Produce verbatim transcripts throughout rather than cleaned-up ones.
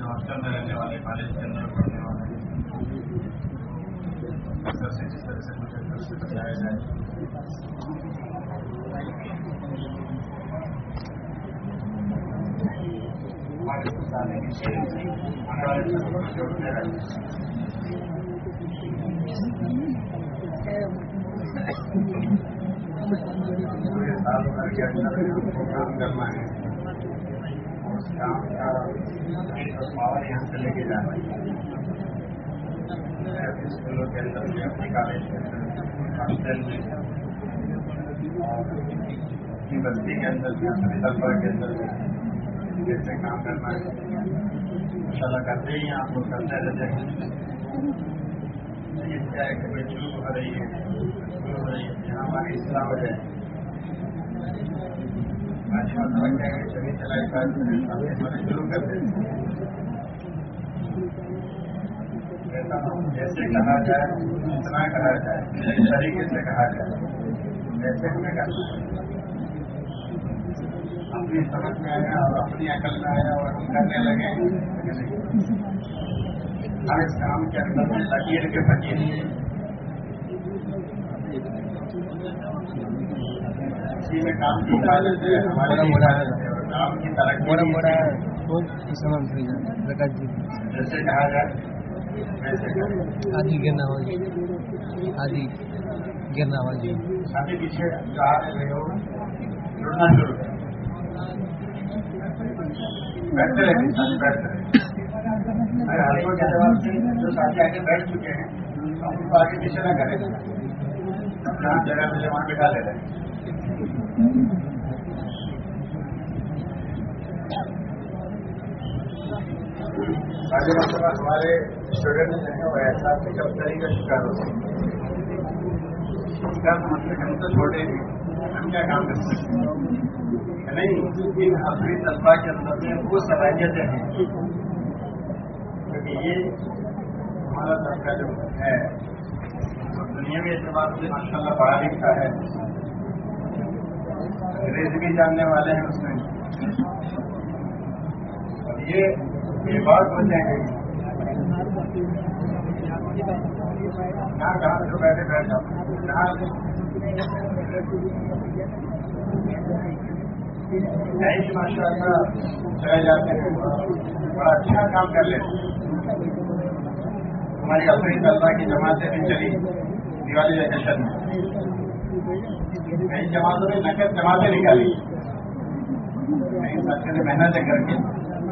Hostel میں رہنے والے، کالج کے اندر پڑھنے والے، سر سے جس طرح سے مجھے گھر سے بچایا جائے. ہمارے سالے کی شیر ہمارے سب کو جوڑتے رہے. پورے سال بھر کے اندر کام کرنا ہے، اس کام کا پاور یہاں سے لے کے جانا ہے. اپنے اسکولوں کے اندر بھی، اپنے کالج کے اندر، ہاسٹل میں، اور اپنی بستی کے اندر بھی، اپنے طلبا کے اندر بھی جیسے کام کرنا ہے. ان شاء اللہ کرتے ہی ہیں، آپ لوگ کرتے رہتے ہیں. یہ کیا ہے کہ شروع ہو رہی ہے، شروع ہو رہی ہے یہاں ہماری اصلاح ہو جائے. آج مسئلہ کیا ہے کہ چلی چلائی کا شروع کرتے ہیں. جیسے کہا جائے اتنا کہا جائے، اس طریقے سے کہا جائے جیسے ہمیں کرنا ہے. اپنی سمجھ میں آیا اور اپنی عقل میں آیا اور ہم کرنے لگے. ہر اس کام کے اندر میں لکیر کے فقیر اسی میں کام کی حفاظت ہے، ہمارے حفاظت ہے اور کام کی ترقی. جیسے کہا جائے آدھی گرنا والی آدھی گرنا والی آگے پیچھے جو آ رہے ہو جڑنا شروع کریں. بیٹھتے رہے بیٹھتے رہے. میرے ہاتھوں کے جواب سے جو ساتھی آگے بیٹھ چکے ہیں ہم ان کو آگے پیچھے نہ کریں. جہاں جگہ ملے وہاں بٹھا لے رہے. آگے مرتبہ ہمارے اسٹوڈنٹ جو ہیں وہ احساس سے کمتری کا شکار ہوتے ہیں. اس کا مطلب ہم تو چھوٹے ہیں، ہم کیا کام کر سکتے ہیں؟ نہیں، ان اپنی طلبا کے اندر میں وہ صلاحیتیں ہیں کیونکہ یہ ہمارا طبقہ جو ہے دنیا میں اعتبار سے ماشاء اللہ پڑھا لکھا ہے، انگریزی بھی جاننے والے ہیں اس میں. اور یہ یہ بات ہو جائے گی یہاں کہاں جو بیٹھے بیٹھ جاؤ جہاں ماشاء اللہ چلے جاتے ہیں، بڑا اچھا کام کر لیتے ہیں. ہماری اپنی طلبا کی جماعتیں بھی چلی دیوالی ویکیشن میں، کئی جماعتوں نے نقد جماعتیں نکالی، کئی ساتھیوں نے محنتیں کر کے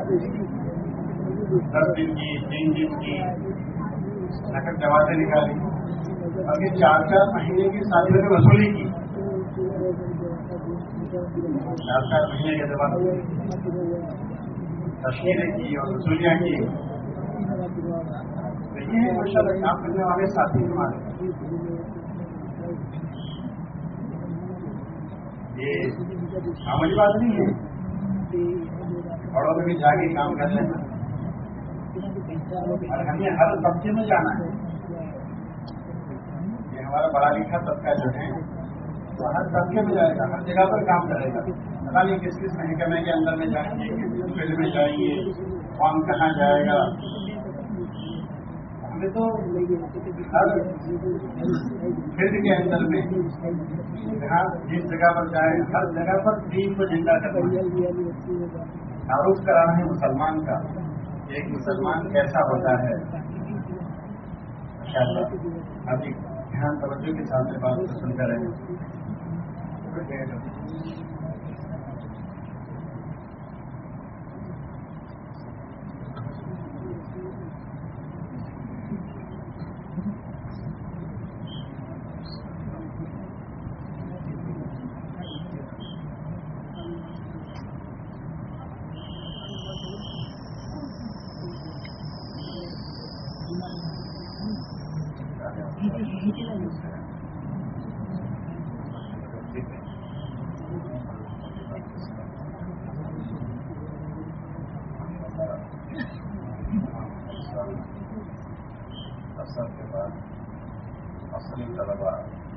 دس دن کی تین دن کی نقد جماعتیں نکالی. اور یہ چار چار مہینے کی ساتھیوں نے وصولی کی، چار چار مہینے کے بعد تشکیلیں کی اور وصولیاں کی. تو یہ ماشاء اللہ کام کرنے والے ساتھی ہمارے. یہ عملی بات نہیں ہے، بڑوں میں بھی جا کے کام کر لینا. اور ہمیں ہر طبقے میں جانا ہے. یہ ہمارا پڑھا لکھا طبقہ جو ہے وہ ہر طبقے میں جائے گا، ہر جگہ پر کام کرے گا. پتا نہیں کس کس محکمے کے اندر میں جائیں گے، کس فیلڈ میں جائیں گے، کون کہاں جائے گا. ہمیں تو ہر فیلڈ کے اندر میں جہاں جس جگہ پر جائیں ہر جگہ پر دین کو زندہ کرنا، تعارف کرانا ہے مسلمان کا. ایک مسلمان کیسا ہوتا ہے. ماشاءاللہ ابھی دھیان توجہ کے ساتھ بات کو سن کر رہے ہیں. اثر کے بعد اصلی طلبا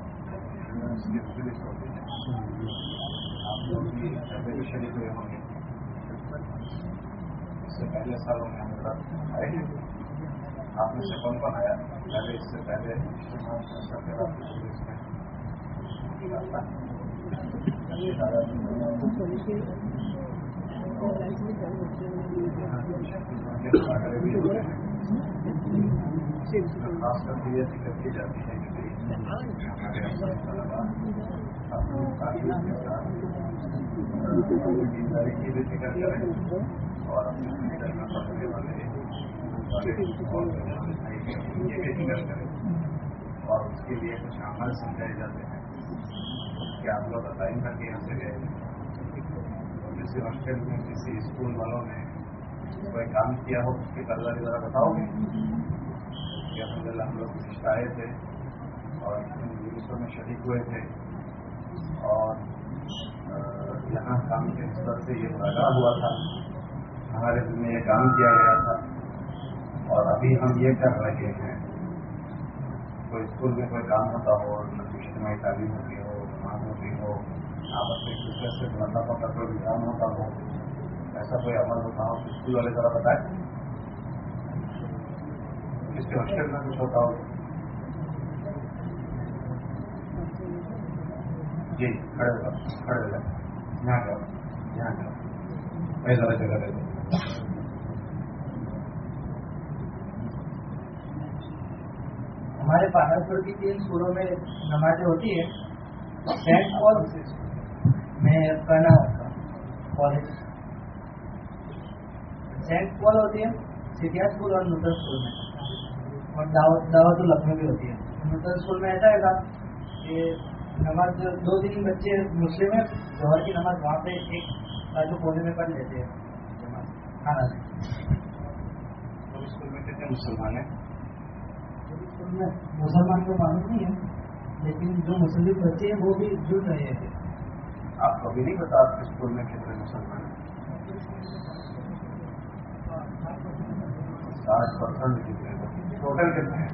ہوتے ہیں. آپ لوگ بھی شریف ہوئے ہوں گے. اس سے پہلے سالوں میں ہم لوگ آئے ہیں. آپ میں سے کون کون آیا پہلے اس سے پہلے خاص کر کے یہ ذکر کی جاتی ہے کہ ہمارے دینداری کی بھی فکر کریں اور اپنے میں پڑھنے والے یہ بھی فکر کریں اور اس کے لیے کچھ عمل سمجھائے جاتے ہیں کہ آپ لوگ بتائیں گا کہ یہاں سے گئے کسی ہاسٹل میں کسی اسکول والوں نے کوئی کام کیا ہو اس کی کلر ذرا بتاؤ گے کہ الحمد للہ ہم لوگ کچھ آئے تھے اور جلوسوں میں شریک ہوئے تھے اور یہاں کام کے نسبت سے یہ لگا ہوا تھا ہمارے دل میں یہ کام کیا گیا تھا اور ابھی ہم یہ کر رہے ہیں. کوئی اسکول میں کوئی کام ہوتا ہو اجتماعی تعلیم ہوتی ہو نماز ہوتی ہو آپس میں ایک دوسرے سے ملاقات کا کوئی کام ہوتا ہو ایسا کوئی عمل ہوتا ہو اسکول والے ذرا بتائیں کس کے ہاسٹل میں کچھ ہوتا ہو. جی کھڑے ہو کھڑے ہو جائیں یہاں جاؤ یہاں جاؤ میں ذرا جگہ دے دوں. ہمارے پہاڑپور کی تین اسکولوں میں نمازیں ہوتی ہیں. سینٹ پال میں کرنا کالج سینٹ پال ہوتی ہے سٹیا اسکول اور نوٹل اسکول میں اور دعوت الحکمہ بھی ہوتی ہے. نوٹل اسکول میں ایسا ہے کہ نماز دو تین بچے مسلم ہیں ظہر کی نماز وہاں پہ ایک بازو کونے میں پڑھ لیتے ہیں کھانا سے. اسکول میں کتنے مسلمان ہیں؟ مسلمان کو معلوم نہیں ہے لیکن جو مسلم بچے ہیں وہ بھی جڑ رہے تھے. آپ کو بھی نہیں پتا آپ کے اسکول میں کتنے مسلمان ہیں؟ ساٹھ پرسینٹ کتنے ٹوٹل کتنے ہیں؟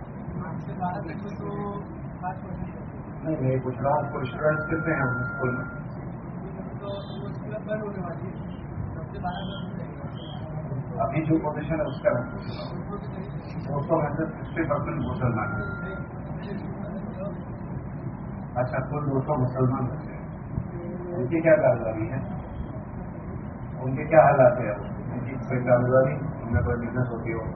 نہیں میں پوچھ رہا ہوں کوئی اسٹوڈینٹس کتنے ہیں اسکول میں؟ ابھی جو پوزیشن ہے اس کا میں پوچھ رہا ہوں. دو سو میں سے سکسٹی پرسینٹ مسلمان ہیں. اچھا کل دو سو مسلمان بچے ہیں ان کی کیا کاروباری ہے ان کے کیا حالات ہے ان کی کوئی کاروباری ان میں کوئی بزنس ہوتی ہو؟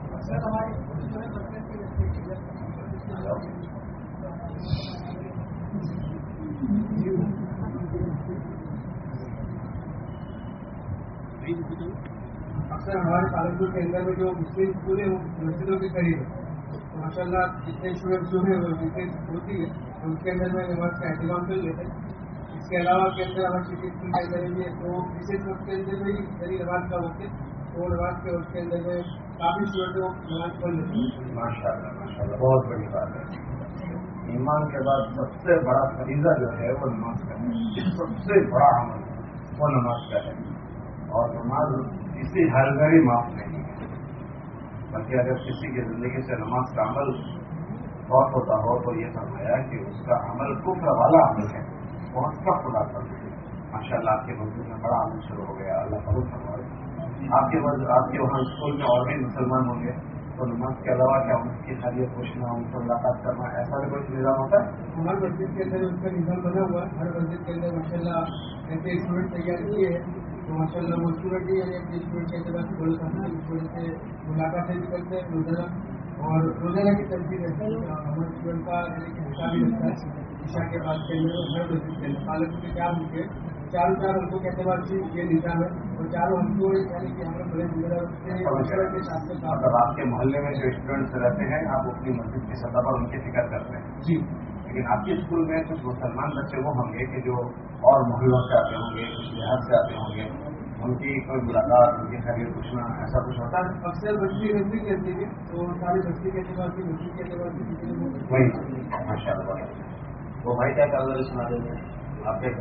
اکثر ہمارے پالنپور کے اندر میں جو مسلم اسکول ہے وہ مسجدوں کے قریب ہے تو ماشاء اللہ جتنے اسٹوڈنٹ جو ہے وہ مسجد ہوتی ہے ان کے اندر میں نماز کا اہتمام کر لیتے ہیں. اس کے علاوہ کے اندر ہمارے سٹی اسکول کے اندر بھی ہے تو وشیش وقت کے اندر میں ہی نماز کا وقت ہے تو نماز کے وقت کے اندر میں کافی اسٹوڈنٹ وہ نماز پڑھ لیتے ہیں. ماشاء اللہ ماشاء اللہ بہت بڑی بات ہے. ایمان کے بعد سب سے بڑا فریضہ جو ہے وہ نماز کا ہے. سب سے بڑا عمل وہ نماز کا ہے اور نماز کسی حال میں بھی معاف نہیں ہے بلکہ اگر کسی کی زندگی سے نماز کا عمل بہت ہوتا ہو تو یہ فرمایا کہ اس کا عمل کفر والا عمل ہے بہت سخت خدا کر ماشاء اللہ آپ کے مسجد میں بڑا عمل شروع ہو گیا. اللہ قبول فرمائے. آپ کے آپ کے وہاں اسکول میں اور بھی مسلمان ہوں گے تو نماز کے علاوہ کیا ان کی خیریت پوچھنا ان سے ملاقات کرنا ایسا بھی کوئی نظام ہوتا ہے؟ ہر مسجد کے اندر اس کا نظام بنا ہوا ہے. ہر مسجد کے اندر ماشاء اللہ ایسے اسٹوڈنٹ تیار کیے ہیں تو ماشاء اللہ وہ اسٹوڈنٹ بھی یعنی اپنے اسٹوڈنٹ کے اعتبار سے بولتا ہے اسٹوڈنٹ سے ملاقاتیں بھی کرتے ہیں روزانہ اور روزانہ کی ترجیح رہتی ہے. ہمارے اسٹوڈنٹ کا یعنی کہ حصہ بھی رکھتا ہے عشاء کے بعد کے اندر ہر مسجد کے اندر پالنپور کے چار ہم کے چاروں چار ہم کو کے اعتبار سے یہ نظام ہے اور چاروں ہم کو یعنی کہ ہمارے بڑے ذمہ کے ساتھ سے مطلب آپ کے محلے میں جو اسٹوڈنٹس رہتے ہیں آپ اپنی مسجد کی سطح پر ان کی فکر کرتے ہیں. جی لیکن آپ کے اسکول میں کچھ مسلمان بچے وہ ہوں گے کہ جو اور محلوں سے آتے ہوں گے کچھ لحاظ سے آتے ہوں گے ان کی کوئی ملاقات ان کی خیریت پوچھنا ایسا کچھ ہوتا ہے؟ اکثر بچی رہتی کہتے ہیں تو ساری بچی کے اعتبار سے مسجد کے اعتبار سے وہی ماشاء اللہ. وہ بھائی کیا کاروباری سنا دیں گے آپ کے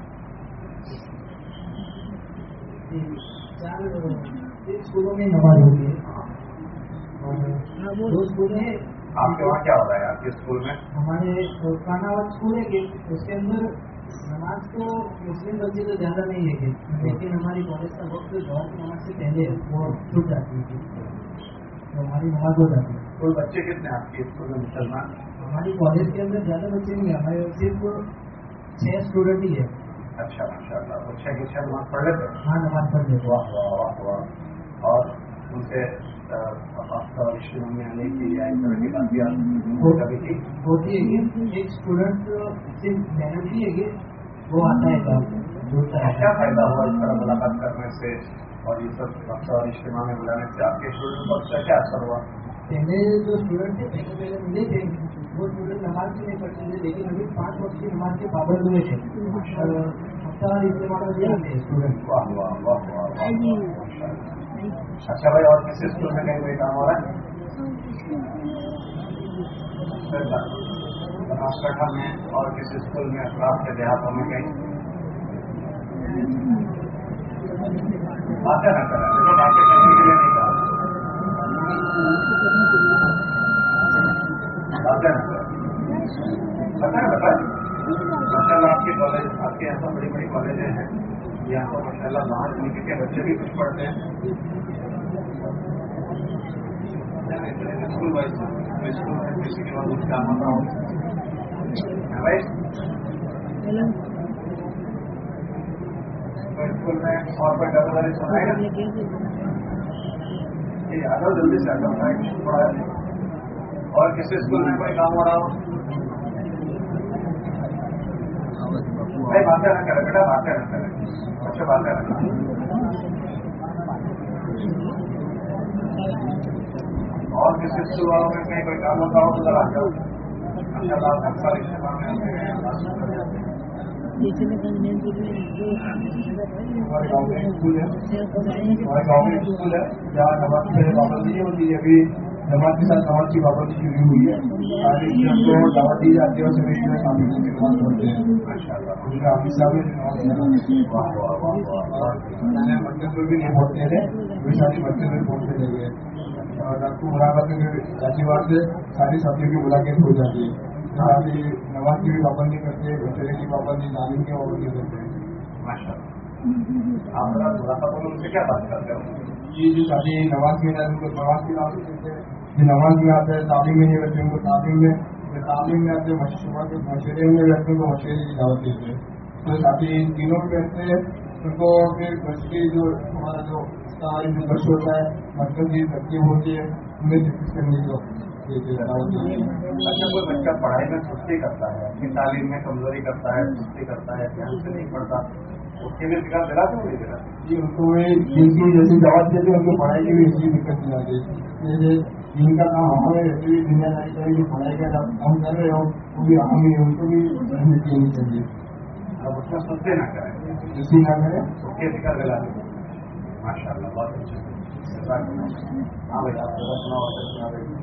چار اسکولوں میں نماز ہوتی ہے دو اسکول میں آپ کے وہاں کیا ہوتا ہے آپ کے اسکول میں؟ ہمارے کاناوت اسکول ہے کہ اس کے اندر नमाज तो मुस्लिम बच्चे तो ज़्यादा नहीं है, लेकिन हमारी कॉलेज का वक्त जौहर की नमाज से पहले वो छूट जाती है, तो हमारी नमाज हो जाती है। कोई बच्चे कितने आपके स्कूल में मुसलमान? हमारी कॉलेज के अंदर ज़्यादा बच्चे नहीं है, हमारे सिर्फ छः स्टूडेंट ही है। अच्छा माशाल्लाह, वो छः के छः नमाज पढ़ लेते हैं? हाँ, नमाज पढ़ लेते। वाह वाह वाह वाह। और उनसे आपका रिश्ते में आने की या इस तरह की बात कभी की होती है कि एक स्टूडेंट सिर्फ मेहनत ही है कि वो आता है काम जुड़ता है। क्या फायदा हुआ इस तरह मुलाकात करने से और ये सब हफ्ता और इज्तिमा में बुलाने से? आपके स्टूडेंट पर उसका क्या असर हुआ? पहले जो स्टूडेंट थे पहले पहले मिले थे वो स्टूडेंट नमाज भी नहीं पढ़ते थे, लेकिन अभी पाँच वक्त की नमाज के पाबंद हुए थे और हफ्ता और इज्तिमा में भी आते हैं स्टूडेंट। वाह वाह वाह वाह। अच्छा भाई, और किसी स्कूल में कहीं कोई काम हो रहा है? बनासकांठा में और किसी स्कूल में, आपके देहातों में कहीं? बातें न करें, देखो बातें करने के लिए नहीं कहा, बातें न करें, बताए बताए। माशाल्लाह आपके कॉलेज, आपके यहाँ तो बड़ी बड़ी कॉलेजें हैं, यहाँ तो माशाल्लाह बाहर तरीके के बच्चे भी कुछ पढ़ते हैं। स्कूल वाइज स्कूल में किसी के बाद काम होता हो भाई, स्कूल में और कोई डबल सुनाएगा? आ जाओ जल्दी से, आ जाओ। और किसी स्कूल में कोई काम हो रहा हो? भाई बातें न करें बेटा, बातें न करें, अच्छा बातें न करें। और किसी स्कूल वालों में कहीं कोई काम होता हो तो जरा आ जाओ। अच्छा बात, अक्सर इस्तेमाल में आते हैं, हमारे गाँव में स्कूल है, हमारे गाँव में स्कूल है जहाँ नमाज की पहले पाबंदी नहीं होती है, अभी नमाज के साथ नमाज की पाबंदी शुरू हुई है। सारे को दावत दी जाती है और सभी शादी की नमाज पढ़ते हैं। उनका हाफिज साहब ने मस्जिद में भी नहीं पढ़ते थे, वे सारी मस्जिद में पहुँचते लगे और आपको मुलाकात में जातिवाद से सारी साथियों की मुलाकात हो जाती है। साथ ही नमाज की भी पाबंदी करते हैं, बचने की पाबंदी, तालीम की पाबंदी करते हैं। माशाल्लाह। आप बड़ा मुलाकात में उनसे क्या बात करते हो? ये जो शादी नमाज में उनको नमाज की दावत देते हैं, जो नमाज में आते हैं तालीम में नहीं रहते उनको तालीम में, तालीम में आते हैं मशवरे में रहते हैं उनको मशवरे की दावत देते हैं। तो साथी तीनों में रहते हैं उनको फिर बस की जो हमारा जो जो बस होता है, मतलब की तरकीब होती है, उन्हें डिस्कस करने की दावत देते हैं। अच्छा, कोई बच्चा पढ़ाई में सुस्ती करता है, अपनी तालीम में कमजोरी करता है, सुस्ती करता है, ध्यान से नहीं पढ़ता, उसके लिए दिक्कत दिला तो नहीं दिला? जी, उनको जिनकी जैसी दावत देते हैं उनको पढ़ाई की भी ऐसी दिक्कत दिला दी। जैसे जिनका काम हमें रहती हुई दुनियादारी का जो पढ़ाई का हम कर रहे हो वो भी हम ही, उनको भी रहने देनी चाहिए। अब उसमें सुस्ती ना करें, सुस्ती ना करें, उसके दिक्कत दिला दें। माशाल्लाह, बहुत अच्छा। हाँ भाई, आप जरा सुना होता सुना भाई।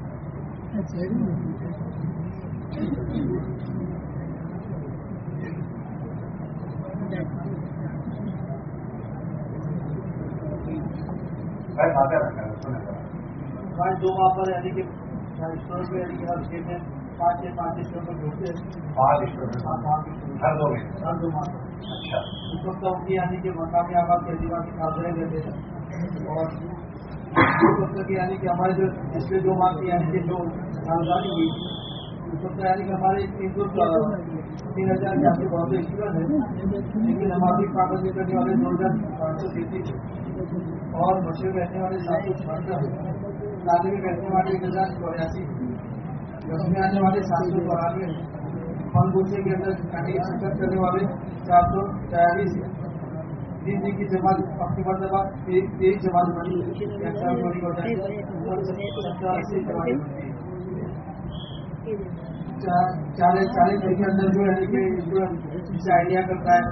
भाई बातें रखा है, सुने पाँच दो वहाँ पर यानी कि स्टोर पे यानी कि हर स्टेट में पाँच या पाँच स्टोर पर ढूंढते हैं, पाँच स्टूडेंट हर दो में। हर दो वहाँ पर। अच्छा, उस वक्त उनकी यानी कि मकामी आबाद के आदिवासी काजरे देते थे और उस वक्त की यानी कि हमारे जो पिछले दो माह की यानी कि जो आजादी हुई उस वक्त यानी कि हमारे तीन सौ तीन हजार के आपके बहुत से स्टूडेंट हैं, लेकिन हमारी पाबंदी करने वाले दो हजार पाँच सौ तैतीस और मशहूर रहने वाले सात सौ छहत्तर, शादी में रहने वाले एक हजार चौरासी, उसमें आने वाले सात सौ चौरानवे, फन गुस्से के अंदर शिरकत करने वाले चार सौ तैयालीस, तीन दिन की जमात अपनी मरतबा तेईस जमात बनी बड़ी हो जाती है, सत्तर अस्सी जमात बनती है। चालीस चालीस दिन के अंदर जो है कि जिसे आइडिया करता है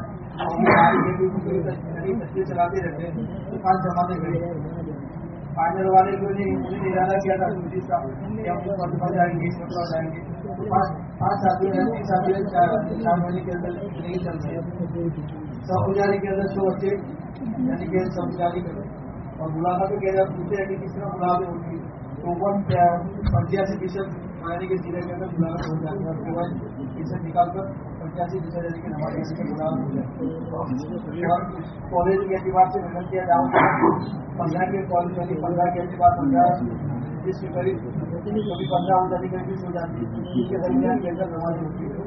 बच्चे चलाते रहते हैं, तो पाँच जमाते गए। फाइनल वाले को उन्होंने इरादा किया था कि हम मरतबा जाएंगे, इस मरतबा जाएंगे, तो पाँच पाँच साथियों ने तीन साथियों ने चार चार महीने के अंदर नहीं चलते। सब पुजारी के अंदर सौ बच्चे यानी कि सब पुजारी करें और मुलाकात तो कह रहे पूछते हैं कि किस तरह मुलाकात होगी, तो ओपन पंचासी फीसद यानी कि जिले के अंदर बुलाना हो जाता है, उसके बाद फीसद निकाल कर पंचासी फीसद यानी कि नमाज यानी कि बुलाना हो जाता है। और कॉलेज के एतबार से मेहनत किया जाओ, पंद्रह के कॉलेज यानी पंद्रह के एतबार पंद्रह बीस के करीब कभी पंद्रह उनतालीस के बीस हो जाती है, इसके दरमियान के अंदर नमाज होती है।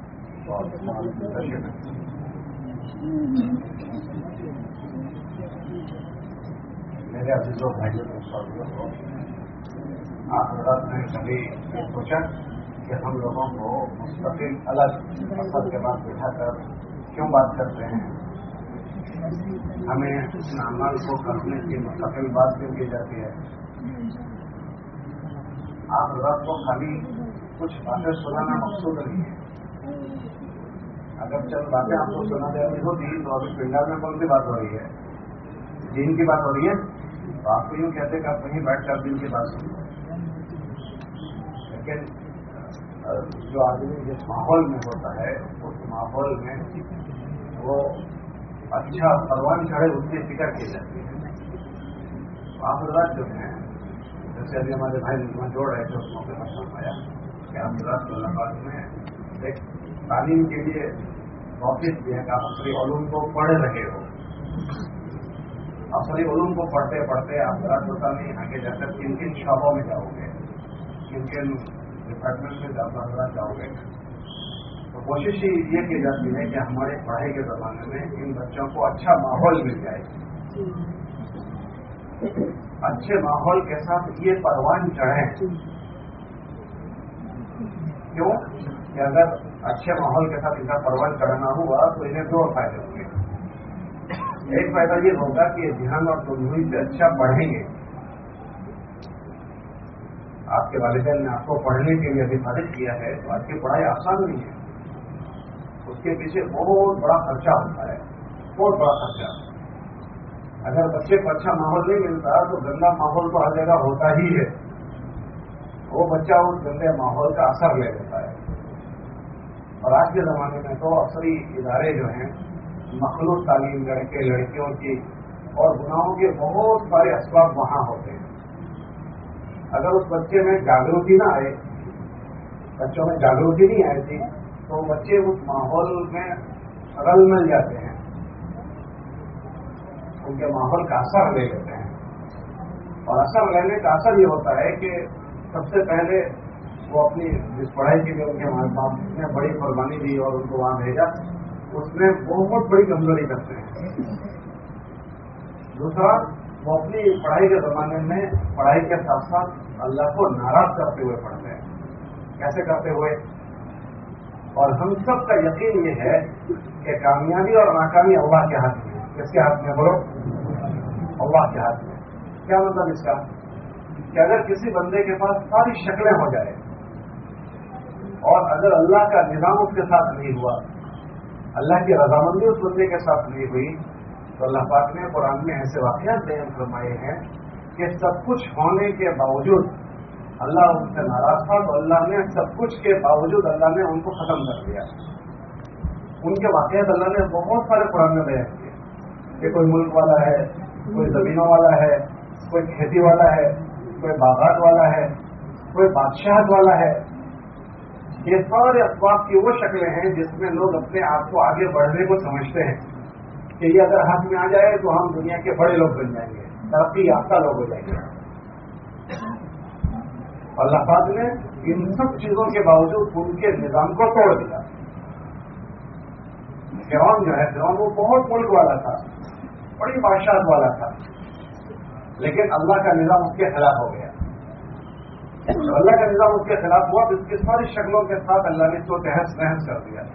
मेरे अजीजों भाइयों को आप हजरात ने कभी सोचा कि हम लोगों को मुस्तकिल अलग मकसद के बाद बैठा कर क्यों बात करते हैं? हमें इन अमल को करने की मुस्तकिल बात क्यों की जाती है? आप हजरात को खाली कुछ बातें सुनाना मकसूद नहीं है। अगर चंद बातें आपको सुना देनी होती तो अभी पिंडा में कौन सी बात हो रही है? दीन की बात हो रही है, तो आपको यूँ कहते कि आप वहीं बैठ कर दीन की बात सुनो। लेकिन जो आदमी जिस माहौल में होता है उस माहौल में वो अच्छा परवान चढ़े उसकी फिक्र की जाती है। आप हजरात जो हैं, जैसे अभी हमारे भाई निर्मा जोड़ रहे थे, उस मौके पर फरमाया कि आप हजरात मुलाकात में एक तालीम के लिए वापिस दिया कि आप असली उलूम को पढ़ रहे हो। असली उलूम को पढ़ते पढ़ते आप हजरात पता नहीं आगे जाकर किन किन शोबों में जाओगे, किन किन डिपार्टमेंट में आप हजरात जाओगे। तो कोशिश ही ये की जाती है कि हमारे पढ़ाई के जमाने में इन बच्चों को अच्छा माहौल मिल जाए। अच्छे माहौल के साथ ये परवान चढ़े। क्यों कि अगर अच्छे माहौल के साथ इनका परवान चढ़ना हुआ तो इन्हें दो फायदे होंगे। एक फायदा ये होगा कि ध्यान और तनवीर से अच्छा पढ़ेंगे। आपके वालिदैन ने आपको पढ़ने के लिए अधिकारित किया है तो आपकी पढ़ाई आसान नहीं है, उसके पीछे बहुत बड़ा खर्चा होता है, बहुत बड़ा खर्चा। अगर बच्चे को अच्छा माहौल नहीं मिलता तो गंदा माहौल तो हर जगह होता ही है, वो बच्चा उस गंदे माहौल का असर ले लेता है। और आज के जमाने में तो अक्सरी इदारे जो हैं मखलूक तालीम, लड़के लड़कियों की और गुनाहों के बहुत सारे असबाब वहां होते हैं। अगर उस बच्चे में जागृति ना आए, बच्चों में जागृति नहीं आई थी, तो बच्चे उस माहौल में रल मिल जाते हैं, उनके माहौल का असर ले लेते हैं। और असर लेने का असर ये होता है कि सबसे पहले वो अपनी जिस पढ़ाई के लिए उनके माँ बाप ने बड़ी कुर्बानी दी और उनको वहां भेजा, उसमें बहुत बड़ी कमजोरी करते हैं। दूसरा, वो अपनी पढ़ाई के जमाने में पढ़ाई के साथ साथ अल्लाह को नाराज करते हुए पढ़ते हैं। कैसे करते हुए? और हम सब का यकीन ये है कि कामयाबी और नाकामी अल्लाह के हाथ में है। किसके हाथ में? बोलो, अल्लाह के हाथ में। क्या मतलब इसका? कि अगर किसी बंदे के पास सारी शक्लें हो जाए और अगर अल्लाह का निजाम उसके साथ नहीं हुआ, अल्लाह की रजामंदी उस बंदे के साथ नहीं हुई, तो अल्लाह पाक ने कुरान में ऐसे वाक़यात बयान फरमाए हैं कि सब कुछ होने के बावजूद अल्लाह उनसे नाराज था, तो अल्लाह ने सब कुछ के बावजूद अल्लाह ने उनको खत्म कर दिया। उनके वाक़यात अल्लाह ने बहुत सारे कुरान में बयान किए कि कोई मुल्क वाला है, कोई जमीनों वाला है, कोई खेती वाला है, कोई बागात वाला है, कोई बादशाहत वाला है। ये सारे असबाब की वो शक्लें हैं जिसमें लोग अपने आप को आगे बढ़ने को समझते हैं कि ये अगर हाथ में आ जाए तो हम दुनिया के बड़े लोग बन जाएंगे, तरक्की याफ्ता लोग हो जाएंगे। अल्लाह पाक ने इन सब चीजों के बावजूद उनके निजाम को तोड़ दिया। फिरौन जो है, फिरौन वो बहुत मुल्क वाला था, बड़ी बादशाहत वाला था, लेकिन अल्लाह का निजाम उसके खिलाफ हो गया। तो अल्लाह का निजाम उसके खिलाफ हुआ तो इसकी सारी शक्लों के साथ अल्लाह ने इसको तहस नहस कर दिया।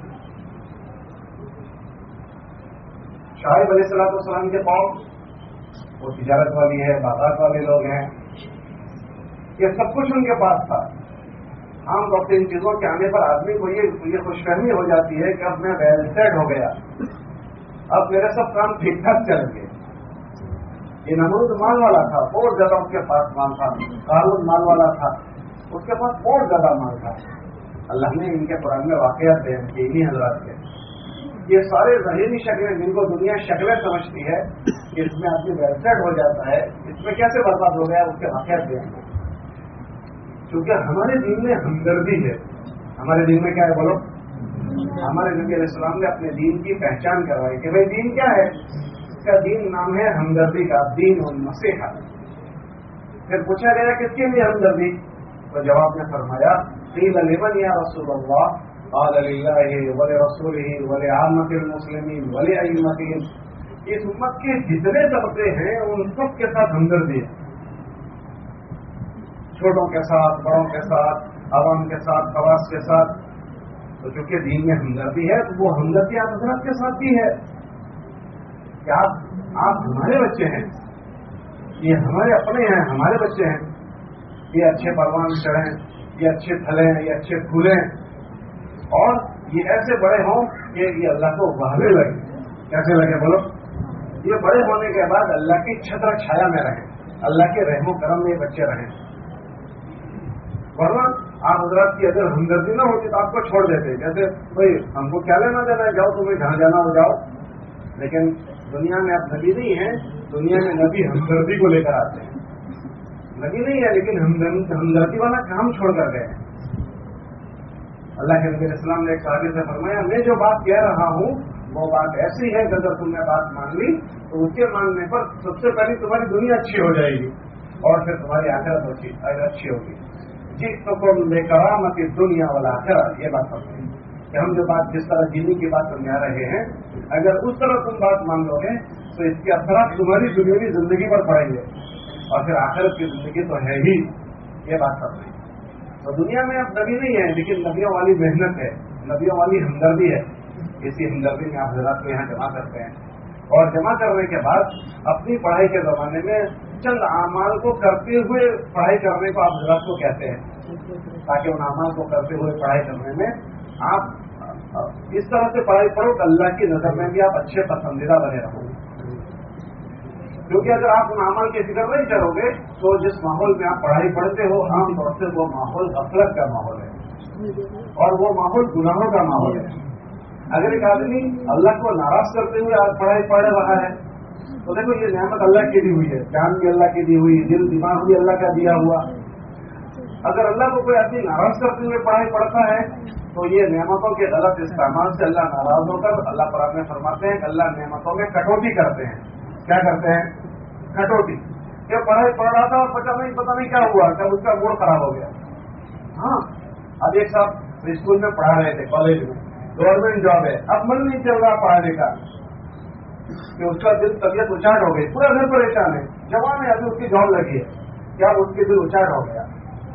शाइब अलैहिस्सलाम के कौम वो तिजारत वाली है, बागात वाले लोग हैं, ये सब कुछ उनके पास था। आम तौर से इन चीजों के आने पर आदमी को ये ये खुशफहमी हो जाती है कि अब मैं वेल सेट हो गया, अब मेरे सब काम ठीक ठाक चलेंगे। ये नमरूद माल वाला था, बहुत ज्यादा उसके पास माल था। कारून माल वाला था, उसके पास बहुत ज्यादा माल था। अल्लाह ने इनके कुरान में वाक़यात बयान किए इन्हीं हजरात के। ये सारे ज़हीनी शक्लें जिनको दुनिया शक्लें समझती है कि इसमें आदमी वेलसेट हो जाता है, इसमें कैसे बर्बाद हो गया, उसके वाक़यात बयान किए। क्योंकि हमारे दीन में हमदर्दी है। हमारे दीन में क्या है बोलो? हमारे नबी अलैहि सलाम ने अपने दीन की पहचान करवाई कि भाई दीन क्या है? इसका दीन नाम है हमदर्दी का, दीन और नसीहा। फिर पूछा गया किसके लिए हमदर्दी? तो जवाब में फरमाया क़ील लिमन या रसूल अल्लाह, क़ाल लिल्लाहि व लिरसूलिहि व लिआम्मतिल मुस्लिमीन व लिअइम्मतिहिम। इस उम्मत के जितने तबके हैं उन सब के साथ हमदर्दी है, छोटों के साथ, बड़ों के साथ, अवाम के साथ, खवास के साथ। तो चूंकि दीन में हमदर्दी है तो वो हमदर्दी आप हजरत के साथ भी है कि आप आप हमारे बच्चे हैं, ये हमारे अपने हैं, हमारे बच्चे हैं, ये अच्छे परवान चढ़ें, ये अच्छे फलें, ये अच्छे फूलें और ये ऐसे बड़े हों कि ये अल्लाह को वाहने लगे। कैसे लगे बोलो? ये बड़े होने के बाद अल्लाह की छत्र छाया में रहें, अल्लाह के रहमो करम में ये बच्चे रहें। वरना आप हजरात की अगर हमदर्दी ना होती तो आपको छोड़ देते, जैसे भाई हमको क्या लेना देना है, जाओ तुम्हें जहां जाना हो जाओ। लेकिन दुनिया में अब नबी नहीं है, दुनिया में नबी हमदर्दी को लेकर आते हैं। नबी नहीं है लेकिन हमदर्दी वाला काम छोड़ कर गए। अल्लाह के नबी इस्लाम ने एक साहबी से फरमाया, मैं जो बात कह रहा हूँ वो बात ऐसी है कि अगर तुमने बात मान ली तो उसके मानने पर सबसे पहले तुम्हारी दुनिया अच्छी हो जाएगी और फिर तुम्हारी आखिरत अच्छी अच्छी होगी। जी तो बेकरामती दुनिया वाला आखिरत, ये बात समझे कि हम जो बात जिस तरह जीने की बात समझा रहे हैं, अगर उस तरह तुम बात मान लोगे तो इसके असरात तुम्हारी दुनियावी जिंदगी पर पड़ेंगे और फिर आखिरत की जिंदगी तो है ही, ये बात समझे। तो दुनिया में अब नबी नहीं है लेकिन नबियों वाली मेहनत है, नबियों वाली हमदर्दी है। इसी हमदर्दी में आप हज़रात को यहाँ जमा करते हैं और जमा करने के बाद अपनी पढ़ाई के जमाने में चंद आमाल को करते हुए पढ़ाई करने को आप हज़रात को कहते हैं, ताकि उन आमाल को करते हुए पढ़ाई करने में आप इस तरह से पढ़ाई पढ़ो कि अल्लाह की नजर में भी आप अच्छे पसंदीदा बने रहो। क्योंकि अगर आप उन अमल की फिक्र नहीं करोगे तो जिस माहौल में आप पढ़ाई पढ़ते हो आमतौर से वो माहौल गफलत का माहौल है और वो माहौल गुनाहों का माहौल है। अगर एक आदमी अल्लाह को नाराज करते हुए आज पढ़ाई पढ़ रहा है तो देखो ये नेमत अल्लाह की दी हुई है, जान भी अल्लाह की दी हुई, दिल दिमाग भी अल्लाह का दिया हुआ। अगर अल्लाह को कोई आदमी नाराज करते हुए पढ़ाई पढ़ता है तो ये नेमतों के गलत इस्तेमाल से अल्लाह नाराज होकर अल्लाह कुरान में फरमाते हैं कि अल्लाह नेमतों में कटौती करते हैं। क्या करते हैं? कटौती। ये पढ़ाई पढ़ रहा था और पता नहीं पता नहीं क्या हुआ, क्या उसका मूड खराब हो गया। हाँ, अब एक साहब स्कूल में पढ़ा रहे थे, कॉलेज में, गवर्नमेंट जॉब है, अब मन नहीं चल रहा पढ़ाने का कि उसका दिल तबियत उचाट हो गई, पूरा घर परेशान है, जवान है, अभी उसकी जॉब लगी है, क्या उसके दिल उचाट हो गया।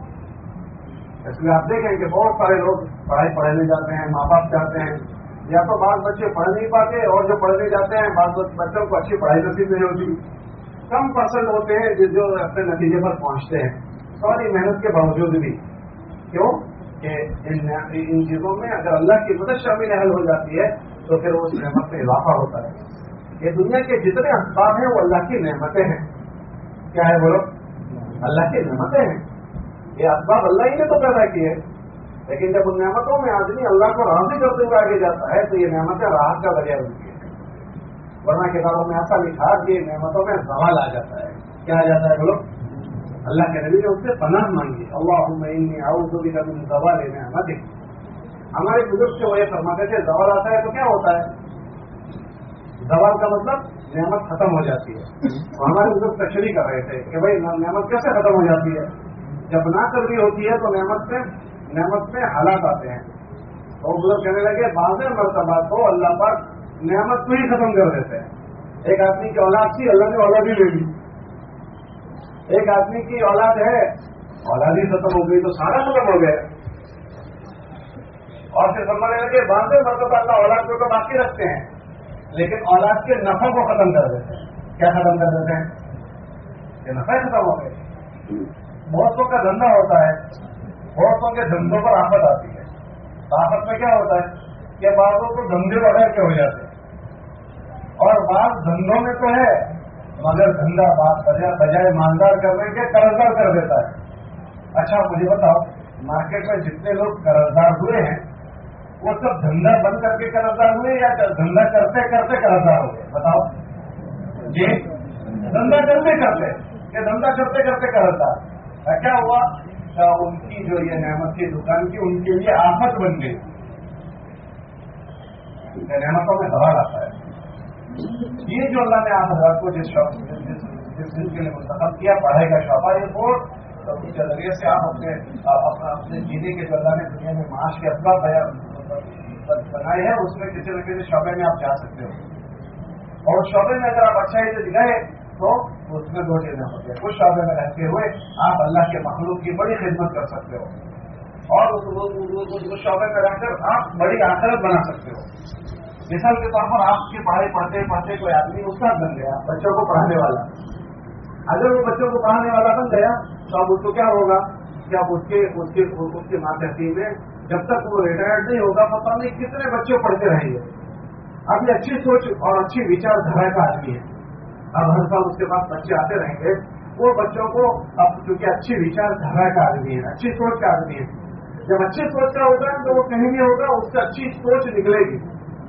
इसलिए आप देखें कि बहुत सारे लोग पढ़ाई पढ़ने जाते हैं, माँ बाप चाहते हैं, या तो बाल बच्चे पढ़ नहीं पाते और जो पढ़ने जाते हैं बाल बच्चों को अच्छी पढ़ाई नसीब नहीं होती। कम परसेंट होते हैं जिस जो अपने नतीजे पर पहुंचते हैं सारी मेहनत के बावजूद भी। क्यों कि इन, इन चीजों में अगर अल्लाह की मदद शामिल हो जाती है तो फिर उस नेमत में इजाफा होता है। ये दुनिया के जितने असबाब हैं वो अल्लाह की नेमतें हैं। क्या है बोलो? अल्लाह की नेमतें हैं। ये असबाब अल्लाह ही ने तो पैदा किए, लेकिन जब उन नेमतों में आदमी अल्लाह को राजी करते हुए आगे जाता है तो ये नेमतें राहत का वजह बनती है। वरना किताबों में ऐसा लिखा कि नेमतों में सवाल आ जाता है। क्या आ जाता है बोलो? अल्लाह के नबी ने उससे पनाह मांगी, अल्लाहुम्मा इन्नी अऊज़ु बिका मिन ज़वालि निअमतिक। हमारे बुजुर्ग से वो ये फरमाते थे ज़वाल आता है तो क्या होता है? ज़वाल का मतलब नेमत खत्म हो जाती है। तो हमारे बुजुर्ग तशरीह कर रहे थे कि भाई नेमत कैसे खत्म हो जाती है? जब ना करनी होती है तो नेमत में नेमत में हालात आते हैं। तो बुजुर्ग कहने लगे बाज़ मरतबा तो अल्लाह पाक नेमत को ही खत्म कर देते हैं। एक आदमी की औलाद थी, अल्लाह ने औलाद ही ले ली। एक आदमी की औलाद है, औलाद ही खत्म हो गई तो सारा खत्म हो गया। और फिर समझने लगे बाज़ मरतबा अल्लाह औलाद को तो बाकी रखते हैं लेकिन औलाद के नफा को खत्म कर देते हैं। क्या खत्म कर देते हैं? ये नफा खत्म हो गए। बहुतों का धंधा होता है, बहुतों के धंधों पर आफत आती है। तो आफत में क्या होता है कि बाजों को धंधे बगैर के हो जाते हैं और बात धंधों में तो है मगर धंधा बात बजाय बजाय ईमानदार करने के कर्जदार कर देता है। अच्छा मुझे बताओ, मार्केट में जितने लोग कर्जदार हुए हैं वो सब धंधा बंद करके कर्जदार हुए या धंधा करते करते कर्जदार हो गए? बताओ जी। धंधा करते करते, ये धंधा करते करते कर्जदार। क्या हुआ ان کی جو یہ نعمت کی دکان کی ان کے لیے آفت بن گئی. نعمتوں میں زوال آتا ہے. یہ جو اللہ نے آپ حضرات کو جس شوق جس چیز کے لیے منتخب کیا پڑھائی کا شعبہ یہ وہ اس کے ذریعے سے آپ اپنے اپنے جینے کے جو اللہ نے دنیا میں معاش کے اسباب بنائے ہیں اس میں کسی نہ کسی شعبے میں آپ جا سکتے ہو. اور اس شعبے میں اگر آپ اچھا ہی گئے تو اس میں دو چیزیں ہوتی ہیں. کچھ شعبے میں رہتے ہوئے آپ اللہ کے مخلوق کی بڑی خدمت کر سکتے ہو اور اس شعبے میں رہ کر آپ بڑی آخرت بنا سکتے ہو. مثال کے طور پر آپ کی پڑھائی پڑھتے پڑھتے کوئی آدمی استاد بن گیا بچوں کو پڑھانے والا. اگر وہ بچوں کو پڑھانے والا بن گیا تو اب اس کو کیا ہوگا کہ اب اس کے اس کے اس کے ماتحتی میں جب تک وہ ریٹائرڈ نہیں ہوگا پتہ نہیں کتنے بچے پڑھتے رہیں گے. اب یہ اچھی سوچ اور اچھی وچار دھارا کا آدمی ہے. اب ہر سال اس کے پاس بچے آتے رہیں گے. وہ بچوں کو اب چونکہ اچھی وچار دھارا کا آدمی ہے اچھی سوچ کا آدمی ہے. جب اچھی سوچ کا ہوگا تو وہ کہیں بھی ہوگا اس سے اچھی سوچ نکلے گی.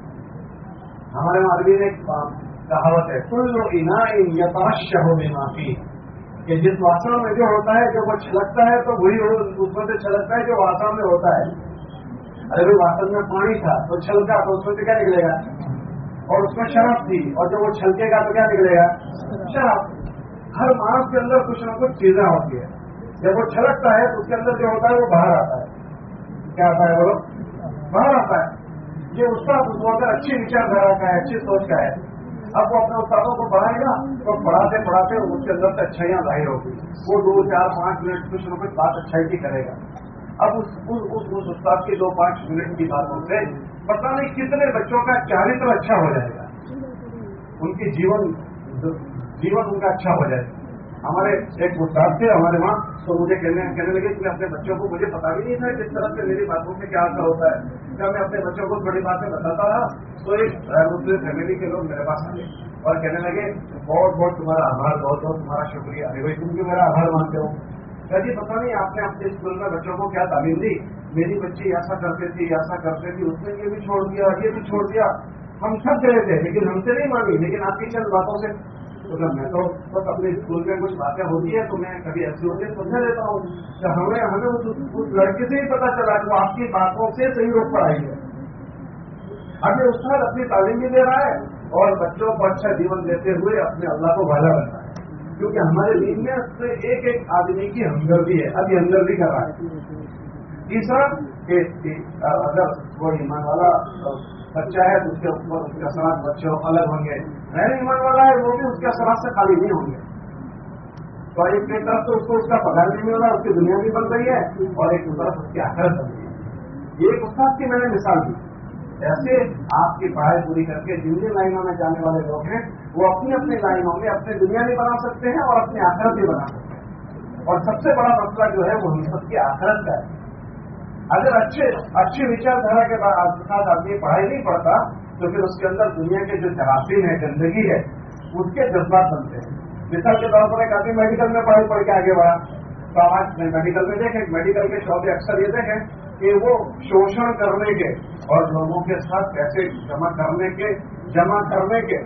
ہمارے مولوی نے کہاوت ہے کل اناء یترشح بما کہ جس واسن میں جو ہوتا ہے جو وہ چھلکتا ہے تو وہی اس میں سے چھلکتا ہے جو واسن میں ہوتا ہے. ارے بھائی واسن میں پانی تھا تو چھلکا تو اس میں سے کیا نکلے گا اور اس میں شراب تھی اور جب وہ چھلکے گا تو کیا نکلے گا شراب. ہر مانس کے اندر کچھ نہ کچھ چیزیں ہوتی ہے. جب وہ چھلکتا ہے تو اس کے اندر جو ہوتا ہے وہ باہر آتا ہے. کیا آتا ہے بولو باہر آتا ہے. یہ استاد اس وقت اچھی وچار دھارا کا ہے اچھی سوچ کا ہے. اب وہ اپنے استادوں کو پڑھائے گا تو پڑھاتے پڑھاتے اس کے اندر سے اچھائیاں ظاہر ہوگی. وہ دو چار پانچ منٹ کچھ نہ کچھ بات اچھائی کی کرے گا. اب اس اس, اس استاد کی دو پانچ منٹ کی باتوں سے پتہ نہیں کتنے بچوں کا چارتر اچھا ہو جائے گا. ان کی جیون جیون ان کا اچھا ہو جائے گا. ہمارے ایک استاد تھے ہمارے وہاں تو مجھے کہنے کہنے لگے کہ اپنے بچوں کو مجھے پتا بھی نہیں تھا کس طرح سے میری باتوں میں کیا اثر ہوتا ہے. جب میں اپنے بچوں کو بڑی باتیں بتاتا رہا تو ایک مسلم فیملی کے لوگ میرے پاس آئے اور کہنے لگے بہت بہت تمہارا آبھار بہت بہت تمہارا شکریہ. ارے بھائی تم بھی میرا آبھار مانتے ہو. کہ جی پتا نہیں آپ نے اپنے اسکول میں بچوں کو کیا تعلیم دی. میری بچی ایسا کرتے تھی ایسا کرتے تھی اس نے یہ بھی چھوڑ دیا یہ بھی چھوڑ دیا. ہم سب گئے تھے لیکن ہم سے نہیں مانی لیکن آپ کی چند باتوں سے تو میں تو بس اپنے اسکول میں کچھ باتیں ہوتی ہے تو میں کبھی ایسی ہوتی ہے سمجھا دیتا ہوں کہ ہمیں ہمیں اس لڑکے سے ہی پتا چلا کہ وہ آپ کی باتوں سے صحیح روک پڑائی ہے. اب یہ استاد اپنی تعلیم بھی دے رہا ہے اور بچوں کو اچھا جیون دیتے ہوئے اپنے اللہ کو بھالا بنتا ہے. کیونکہ ہمارے دین میں ایک ایک آدمی کی ہمدردی ہے. ابھی ہمدردی کر رہا ہے. تیسرا کہ اگر وہ ایمان والا بچہ ہے تو اس کے اوپر اس کے اثرات بچے الگ ہوں گے. غیر ایمان والا ہے وہ بھی اس کے اثرات سے خالی نہیں ہوں گے. تو ایک کی طرف تو اس کو اس کا پگار نہیں مل رہا اس کی دنیا بھی بن رہی ہے اور ایک طرف اس کی آخرت بن رہی ہے. یہ ایک استاد کی میں نے مثال دی. ایسے آپ کی پڑھائی پوری کر کے جن جن لائنوں میں جانے والے لوگ ہیں وہ اپنی اپنی لائنوں میں اپنی دنیا بھی بنا سکتے ہیں اور اپنی آخرت بھی بنا سکتے ہیں. اور سب سے بڑا مسئلہ جو ہے وہ ہم سب کی آخرت کا ہے. اگر اچھے اچھی وچار دھارا کے ساتھ آدمی پڑھائی نہیں پڑھتا تو پھر اس کے اندر دنیا کے جو جراثیم ہے گندگی ہے اس کے جذبات بنتے ہیں. مثال کے طور پر ایک آدمی میڈیکل میں پڑھائی پڑھ کے آگے بڑھا تو آج میڈیکل میں دیکھیں میڈیکل کے شعبے اکثر یہ دیکھیں کہ وہ شوشن کرنے کے اور لوگوں کے ساتھ پیسے جمع کرنے کے جمع کرنے کے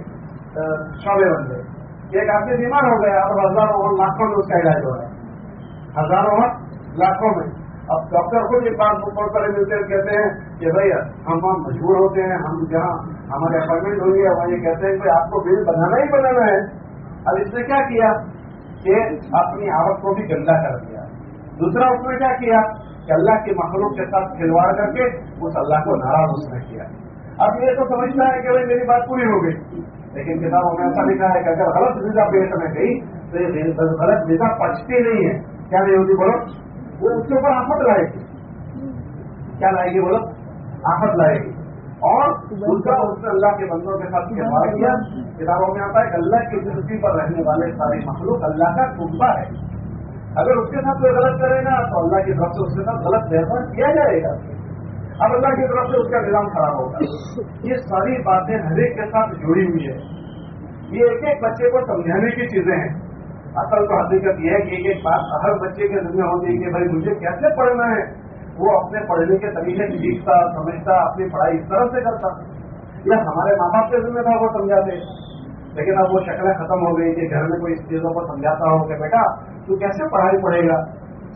شعبے بن گئے. ایک آدمی بیمار ہو گیا اور ہزاروں اور لاکھوں میں اس کا علاج ہو رہا ہے. ہزاروں اور لاکھوں میں. اب ڈاکٹر کو یہ بات پڑھ کر ملتے ہیں کہتے ہیں کہ بھائی ہم وہاں مجبور ہوتے ہیں ہم جہاں ہمارے اپائنٹمنٹ ہوئی ہے وہاں یہ کہتے ہیں کہ آپ کو بل بنانا ہی بنانا ہے. اب اس نے کیا کیا کہ اپنی آوک کو بھی گندا کر دیا. دوسرا اس نے کیا کیا کہ اللہ کے مخلوق کے ساتھ کھلواڑ کر کے اس اللہ کو ناراض اس نے کیا. اب یہ تو سمجھتا ہے کہ بھائی میری بات پوری ہو گئی لیکن کتابوں میں ایسا لکھا ہے کہ اگر غلط غذا پیٹ میں گئی تو یہ غلط غذا پچتی نہیں ہے. کیا نہیں ہوتی بولو وہ اس کے اوپر آفت لائے گی. کیا لائے گی بولو آفت لائے گی. اور ان کا اس نے اللہ کے بندوں کے ساتھ کھلواڑ کیا. کتابوں میں آتا ہے کہ اللہ کی زندگی پر رہنے والے ساری مخلوق اللہ کا کنبہ ہے. اگر اس کے ساتھ کوئی غلط کرے گا تو اللہ کی طرف سے اس کے ساتھ غلط ویوہار کیا جائے گا. اب اللہ کی طرف سے اس کا نظام خراب ہوگا. یہ ساری باتیں ہر ایک کے ساتھ جڑی ہوئی ہے. یہ ایک ایک بچے کو سمجھانے کی چیزیں ہیں. اصل تو حقیقت یہ ہے کہ ایک ایک بات ہر بچے کے ذمہ ہوتی ہے کہ بھائی مجھے کیسے پڑھنا ہے. وہ اپنے پڑھنے کے طریقے سیکھتا سمجھتا اپنی پڑھائی اس طرح سے کرتا. یا ہمارے ماں باپ کے ذمہ تھا وہ سمجھاتے لیکن اب وہ شکلیں ختم ہو گئی کہ گھر میں کوئی اس چیزوں کو سمجھاتا ہو کہ بیٹا تو کیسے پڑھائی پڑھے گا.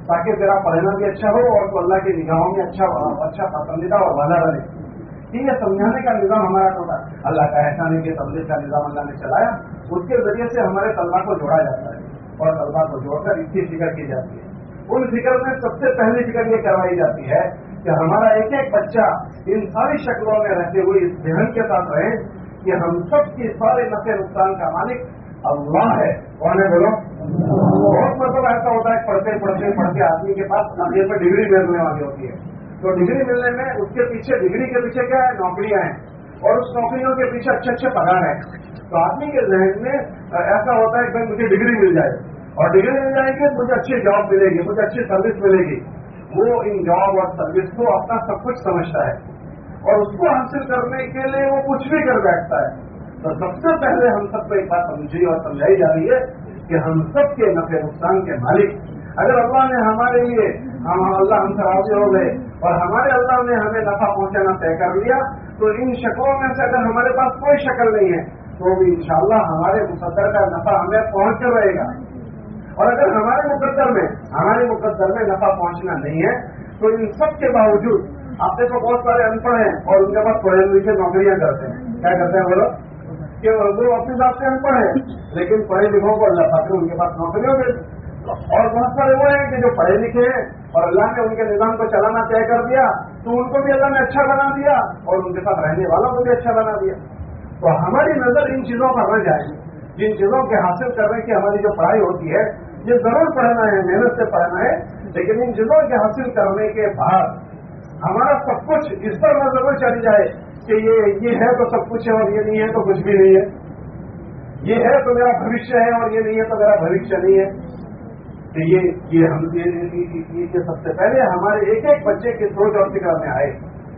ताकि तेरा पढ़ना भी अच्छा हो और तो अल्लाह की निगाहों में अच्छा अच्छा पसंदीदा और वाला बने। ठीक है, समझाने का निज़ाम हमारा होता है। अल्लाह का एहसान है कि तबलीग का निज़ाम अल्लाह ने चलाया, उसके जरिए से हमारे तलबा को जोड़ा जाता है और तलबा को जोड़कर इसकी फिक्र की जाती है। उन फिक्र में सबसे पहली फिक्र ये करवाई जाती है कि हमारा एक एक बच्चा इन सारी शक्लों में रहते हुए इस ध्यान के साथ रहे कि हम सब की सारे नफे नुकसान का मालिक अल्लाह है। कौन है बोलो? बहुत मतलब ऐसा होता है पढ़ते पढ़ते पढ़ते आदमी के पास आगे पर डिग्री मिलने वाली होती है, तो डिग्री मिलने में उसके पीछे डिग्री के पीछे क्या है? नौकरियां हैं और उस नौकरियों के पीछे अच्छे अच्छे पगार है। तो आदमी के जहन में ऐसा होता है कि भाई मुझे डिग्री मिल जाए और डिग्री मिल जाएगी मुझे अच्छी जॉब मिलेगी, मुझे अच्छी सर्विस मिलेगी। वो इन जॉब और सर्विस को अपना सब कुछ समझता है और उसको हासिल करने के लिए वो कुछ भी कर बैठता है। तो सबसे पहले हम सबको एक बात समझी और समझाई जा रही है कि हम सब के नफे नुकसान के मालिक, अगर अल्लाह ने हमारे लिए हम अल्लाह हमसे राजी हो गए और हमारे अल्लाह ने हमें नफा पहुंचाना तय कर लिया, तो इन शक्लों में से अगर हमारे पास कोई शक्ल नहीं है तो भी इंशाअल्लाह हमारे मुकद्दर का नफा हमें पहुंच कर रहेगा। और अगर हमारे मुकद्दर में हमारे मुकद्दर में नफा पहुंचना नहीं है तो इन सब के बावजूद आप देखो बहुत सारे अनपढ़ हैं और उनके पास पढ़े लिखे नौकरियां करते हैं। क्या करते हैं बोलो? कि वो अपने हिसाब से अनपढ़ है लेकिन पढ़े लिखों को अल्लाह पाक ने उनके पास नौकरियों दे। और बहुत सारे वो हैं कि जो पढ़े लिखे हैं और अल्लाह ने उनके निजाम को चलाना तय कर दिया तो उनको भी अल्लाह ने अच्छा बना दिया और उनके साथ रहने वालों को भी अच्छा बना दिया। तो हमारी नजर इन चीजों पर न जाए, जिन चीजों के हासिल करने की हमारी जो पढ़ाई होती है ये जरूर पढ़ना है, मेहनत से पढ़ना है, लेकिन इन चीजों के हासिल करने के बाद हमारा सब कुछ इस पर न जरूर चली जाए कि ये ये है तो सब कुछ है और ये नहीं है तो कुछ भी नहीं है, ये है तो मेरा भविष्य है और ये नहीं है तो मेरा भविष्य नहीं है। तो ये ये हम ये, ये, ये सबसे पहले हमारे एक एक बच्चे की सोच और फिक्र में आए।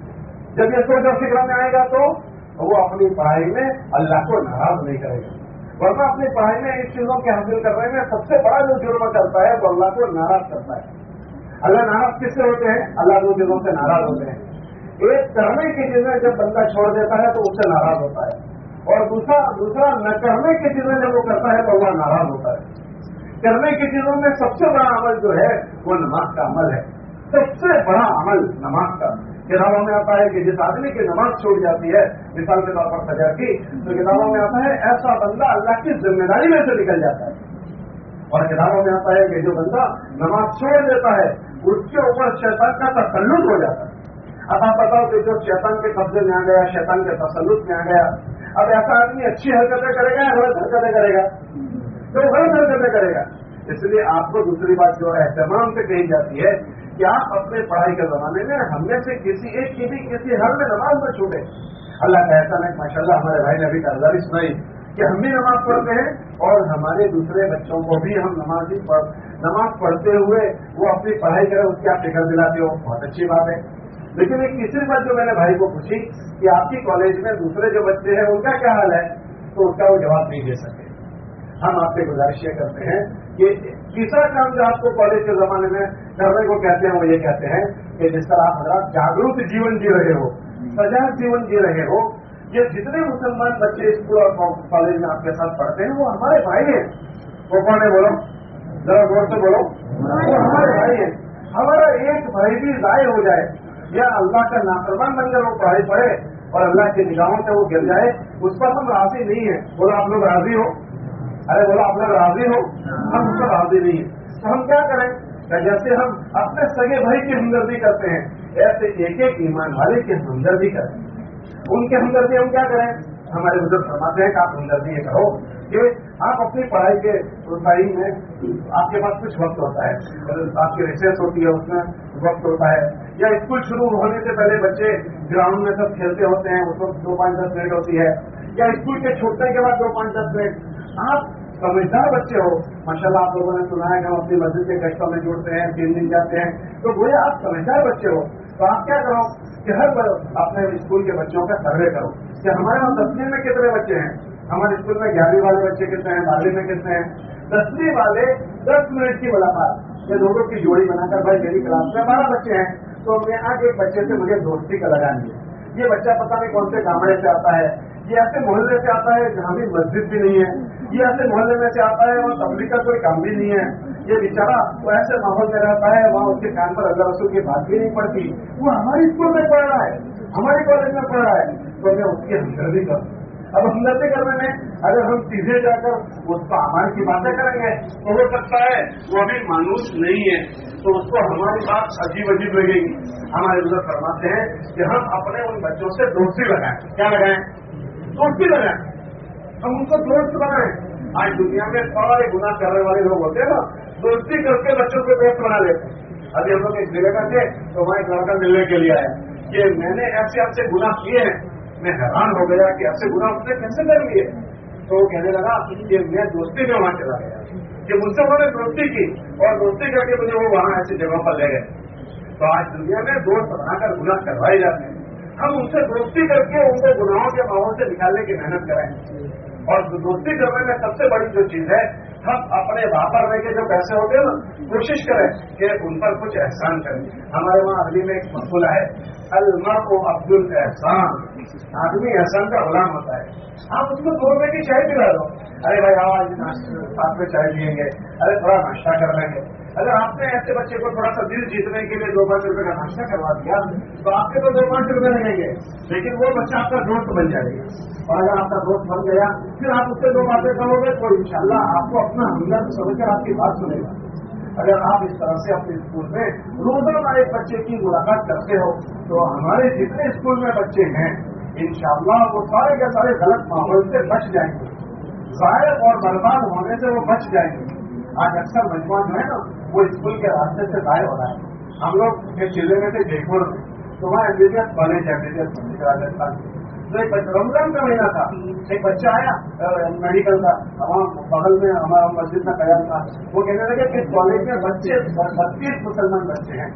जब ये सोच और फिक्र में आएगा तो वो अपनी पढ़ाई में अल्लाह को नाराज नहीं करेगा, वरना अपनी पढ़ाई में इस चीजों के हासिल करने में सबसे बड़ा जो जुर्म करता है वो अल्लाह को नाराज करता है। अल्लाह नाराज किससे होते हैं? अल्लाह दो चीजों से नाराज होते हैं। एक करने की चीजें जब बंदा छोड़ देता है तो उससे नाराज होता है, और दूसरा दूसरा न करने की चीजें जब वो करता है तो अल्लाह नाराज होता है। करने की चीजों में सबसे बड़ा अमल जो है वो नमाज का अमल है। सबसे बड़ा अमल नमाज का। किताबों में आता है कि जिस आदमी की नमाज छूट जाती है, मिसाल के तौर पर सजा की, तो किताबों में आता है ऐसा बंदा अल्लाह की जिम्मेदारी में से निकल जाता है। और किताबों में आता है कि जो बंदा नमाज छोड़ देता है उसके ऊपर शैतान का तसल्लुत हो जाता है। अब आप बताओ कि जो शैतान के कब्जे में आ गया, शैतान के तसल्लुत में आ गया, अब ऐसा आदमी अच्छी हरकतें करेगा या गलत हरकतें करेगा? तो गलत हरकतें करेगा। इसलिए आपको दूसरी बात जो एहतमाम से कही जाती है कि आप अपने पढ़ाई के जमाने में हमने से किसी एक की भी किसी हर में नमाज में छूटे। अल्लाह का एहसान है माशाल्लाह, हमारे भाई ने अभी कारदारी सुनाई कि हम भी नमाज पढ़ते हैं और हमारे दूसरे बच्चों को भी हम नमाज पढ़ नमाज पढ़ते हुए वो अपनी पढ़ाई करें उसकी आप फिक्र दिलाते हो, बहुत अच्छी बात है। लेकिन एक तीसरी बात जो मैंने भाई को पूछी कि आपकी कॉलेज में दूसरे जो बच्चे हैं उनका क्या हाल है, तो उसका वो जवाब नहीं दे सके। हम आपसे गुजारिश ये करते हैं कि तीसरा काम जो आपको कॉलेज के जमाने में करने को कहते हैं वो ये कहते हैं कि जिस तरह आप हजरात जागरूक जीवन जी रहे हो, सजग जीवन जी रहे हो, ये जितने मुसलमान बच्चे स्कूल और कॉलेज में आपके साथ पढ़ते हैं वो हमारे भाई हैं। वो कौन है बोलो, जरा जोर से बोलो। वो हमारे भाई हैं। हमारा एक भाई भी जाए हो जाए या अल्लाह का नाफरमान बनकर वो पढ़ाई पढ़े और अल्लाह की निगाहों से वो गिर जाए, उस पर हम राजी नहीं है। बोलो आप लोग राजी हो? अरे बोलो आप लोग राजी हो? हम उस पर राजी नहीं है। तो हम क्या करें? जैसे हम अपने सगे भाई की हमदर्दी करते हैं ऐसे एक एक ईमान वाले की हमदर्दी करें। उनके हमदर्दी हम क्या करें? हमारे बुजुर्ग फरमाते हैं कि आप हमदर्दी ये करो कि आप अपनी पढ़ाई के टाइम में आपके पास कुछ वक्त होता है, आपकी रिसेस होती है उसमें वक्त होता है, या स्कूल शुरू होने से पहले बच्चे ग्राउंड में सब खेलते होते हैं, उसको दो पाँच दस मिनट होती है, या स्कूल के छूटने के बाद दो पाँच दस मिनट। आप समझदार बच्चे हो माशाल्लाह, आप लोगों ने सुना है कि हम अपनी मस्जिद के कष्टों में जुड़ते हैं, तीन दिन जाते हैं, तो गोया आप समझदार बच्चे हो। तो आप क्या करो कि हर अपने स्कूल के बच्चों का सर्वे करो कि हमारे वहाँ दसवीं में कितने बच्चे हैं, हमारे स्कूल में ग्यारहवीं वाले बच्चे कितने हैं, बारहवीं में कितने हैं। दसवीं वाले दस मिनट की मुलाकात ये दोनों की जोड़ी बनाकर, भाई मेरी क्लास में बारह बच्चे हैं तो मैं आज एक बच्चे से मुझे दोस्ती का लगानी है। ये बच्चा पता नहीं कौन से गामड़े से आता है, ये ऐसे मोहल्ले से आता है जहाँ भी मस्जिद भी नहीं है, ये ऐसे मोहल्ले में से आता है और तबलीग का कोई काम भी नहीं है, ये बेचारा वो ऐसे माहौल में रहता है, वहाँ उसके कान पर अल्लाह रसूल की बात भी नहीं पड़ती, वो हमारी स्कूल में पढ़ रहा है, हमारे कॉलेज में पढ़ रहा है, तो मैं उसकी हमदर्दी करूँ। अब हमदर्दी करने में अगर हम सीधे जाकर उसको हमारे की बातें करेंगे तो हो सकता है वो अभी मानूस नहीं है, तो उसको हमारी बात अजीब अजीब लगेगी। हमारे बुजुर्ग फरमाते हैं कि हम अपने उन बच्चों से दोस्ती लगाएं। क्या लगाएं? दोस्ती लगाएं, हम उनको दोस्त बनाएं। आज दुनिया में सारे गुनाह करने वाले लोग होते हैं ना, दोस्ती करके बच्चों को दोस्त बना लेते हैं। अभी हम लोग एक जगह का थे तो वहाँ एक लड़का मिलने के लिए आया कि मैंने ऐसे ऐसे गुनाह किए हैं। मैं हैरान हो गया कि ऐसे गुनाह उसने कैसे कर लिए। तो वो कहने लगा कि मैं दोस्ती में वहाँ चला गया, कि मुझसे उन्होंने दोस्ती की और दोस्ती करके मुझे वो वहाँ ऐसी जगहों पर ले गए। तो आज दुनिया में दोस्त बनाकर गुनाह करवाए जाते हैं। हम उनसे दोस्ती करके उनको गुनाहों के माहौल से निकालने की मेहनत करें। और दोस्ती करने में सबसे बड़ी जो चीज है, हम अपने वापरने के जो पैसे होते हैं ना, कोशिश करें कि उन पर कुछ एहसान करें। हमारे वहाँ अरबी में एक मक़ूला है, अल-मर्उ अब्दुल एहसान, आदमी एहसान का गुलाम होता है। आप उसको दो रुपए की चाय पिला दो, अरे भाई आओ आज साथ में चाय पियेंगे, अरे थोड़ा नाश्ता कर लेंगे। अगर आपने ऐसे बच्चे को थोड़ा सा दिल जीतने के लिए दो पाँच रुपए का नाश्ता करवा दिया तो आपके तो दो पाँच रुपए लगेंगे, लेकिन वो बच्चा आपका दोस्त बन जाएगा। और अगर आपका दोस्त बन गया फिर आप उससे दो बातें करोगे तो इंशाल्लाह आपको अपना हमदर्द समझकर आपकी बात सुनेगा। अगर आप इस तरह से अपने स्कूल में रोजाना एक बच्चे की मुलाकात करते हो तो हमारे जितने स्कूल में बच्चे हैं इंशाअल्लाह वो सारे के सारे गलत माहौल से बच जाएंगे, ज़ाहिर और बर्बाद होने से वो बच जाएंगे। आज अक्सर मजमा जो है ना वो स्कूल के रास्ते से दाएं हो रहा है। हम लोग एक जिले में थे जयपुर में, तो वहाँ एमबीबीएस कॉलेज है, एमबीबीएस कॉलेज राजस्थान। तो एक रमजान का महीना था, एक बच्चा आया मेडिकल का, वहाँ बगल में हमारा मस्जिद में कयाम था। वो कहने लगे कि कॉलेज में बच्चे बत्तीस मुसलमान बच्चे हैं,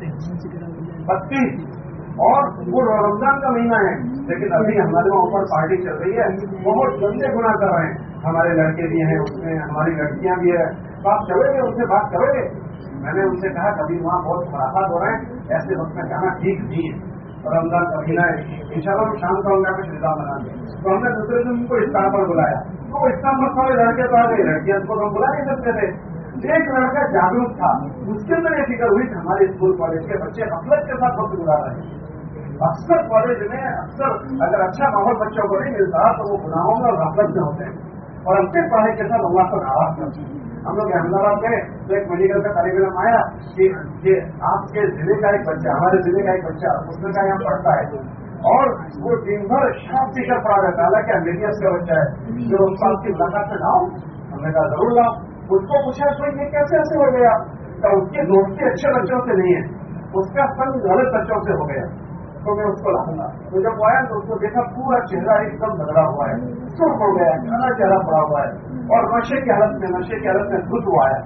बत्तीस, और वो रमजान का महीना है, लेकिन अभी हमारे वहाँ ऊपर पार्टी चल रही है, बहुत गंदे गुनाह कर रहे हैं। हमारे लड़के भी हैं उसमें, हमारी लड़कियां भी है, तो आप चलोगे उनसे बात करोगे? मैंने उनसे कहा कभी वहाँ बहुत खराबात हो रहे हैं, ऐसे वक्त में जाना ठीक नहीं है, रमजान का महीना है, इंशाल्लाह हम शाम का उनका कुछ निजाम बना दें। तो हमने दूसरे दिन उनको इफ्तार पर बुलाया, तो वो इफ्तार मत वाले लड़के तो आ गए, लड़कियां को हम बुला नहीं सकते थे। एक लड़का जागरूक था, उसके अंदर ये फिक्र हुई कि हमारे स्कूल कॉलेज के बच्चे गफलत के साथ वक्त गुजार रहे हैं। अक्सर कॉलेज में अक्सर अगर अच्छा माहौल बच्चों को नहीं मिलता तो वो गुनाहों में और गफलत में होते हैं, और हमसे पढ़ाई के साथ अल्लाह को नाराज करते हैं। हम लोग अहमदाबाद गए तो एक मेडिकल का कार्यक्रम आया कि ये आपके जिले का एक बच्चा, हमारे जिले का एक बच्चा उसमें का यहाँ पढ़ता है और वो दिन भर शराब पीकर पड़ा रहता है, हालांकि एमबीबीएस का बच्चा है। जो उस साल की मुलाकात में लाओ, हमने कहा जरूर लाओ। उसको पूछा तो ये कैसे ऐसे हो गया, तो उसकी दोस्ती अच्छे बच्चों से नहीं है, उसका संग गलत बच्चों से हो गया। तो मैं उसको लाऊंगा, तो जब आया तो उसको देखा पूरा चेहरा एकदम बदला हुआ है, सुर्ख हो गया है, काला चेहरा पड़ा हुआ है और नशे की हालत में नशे की हालत में धुत हुआ है।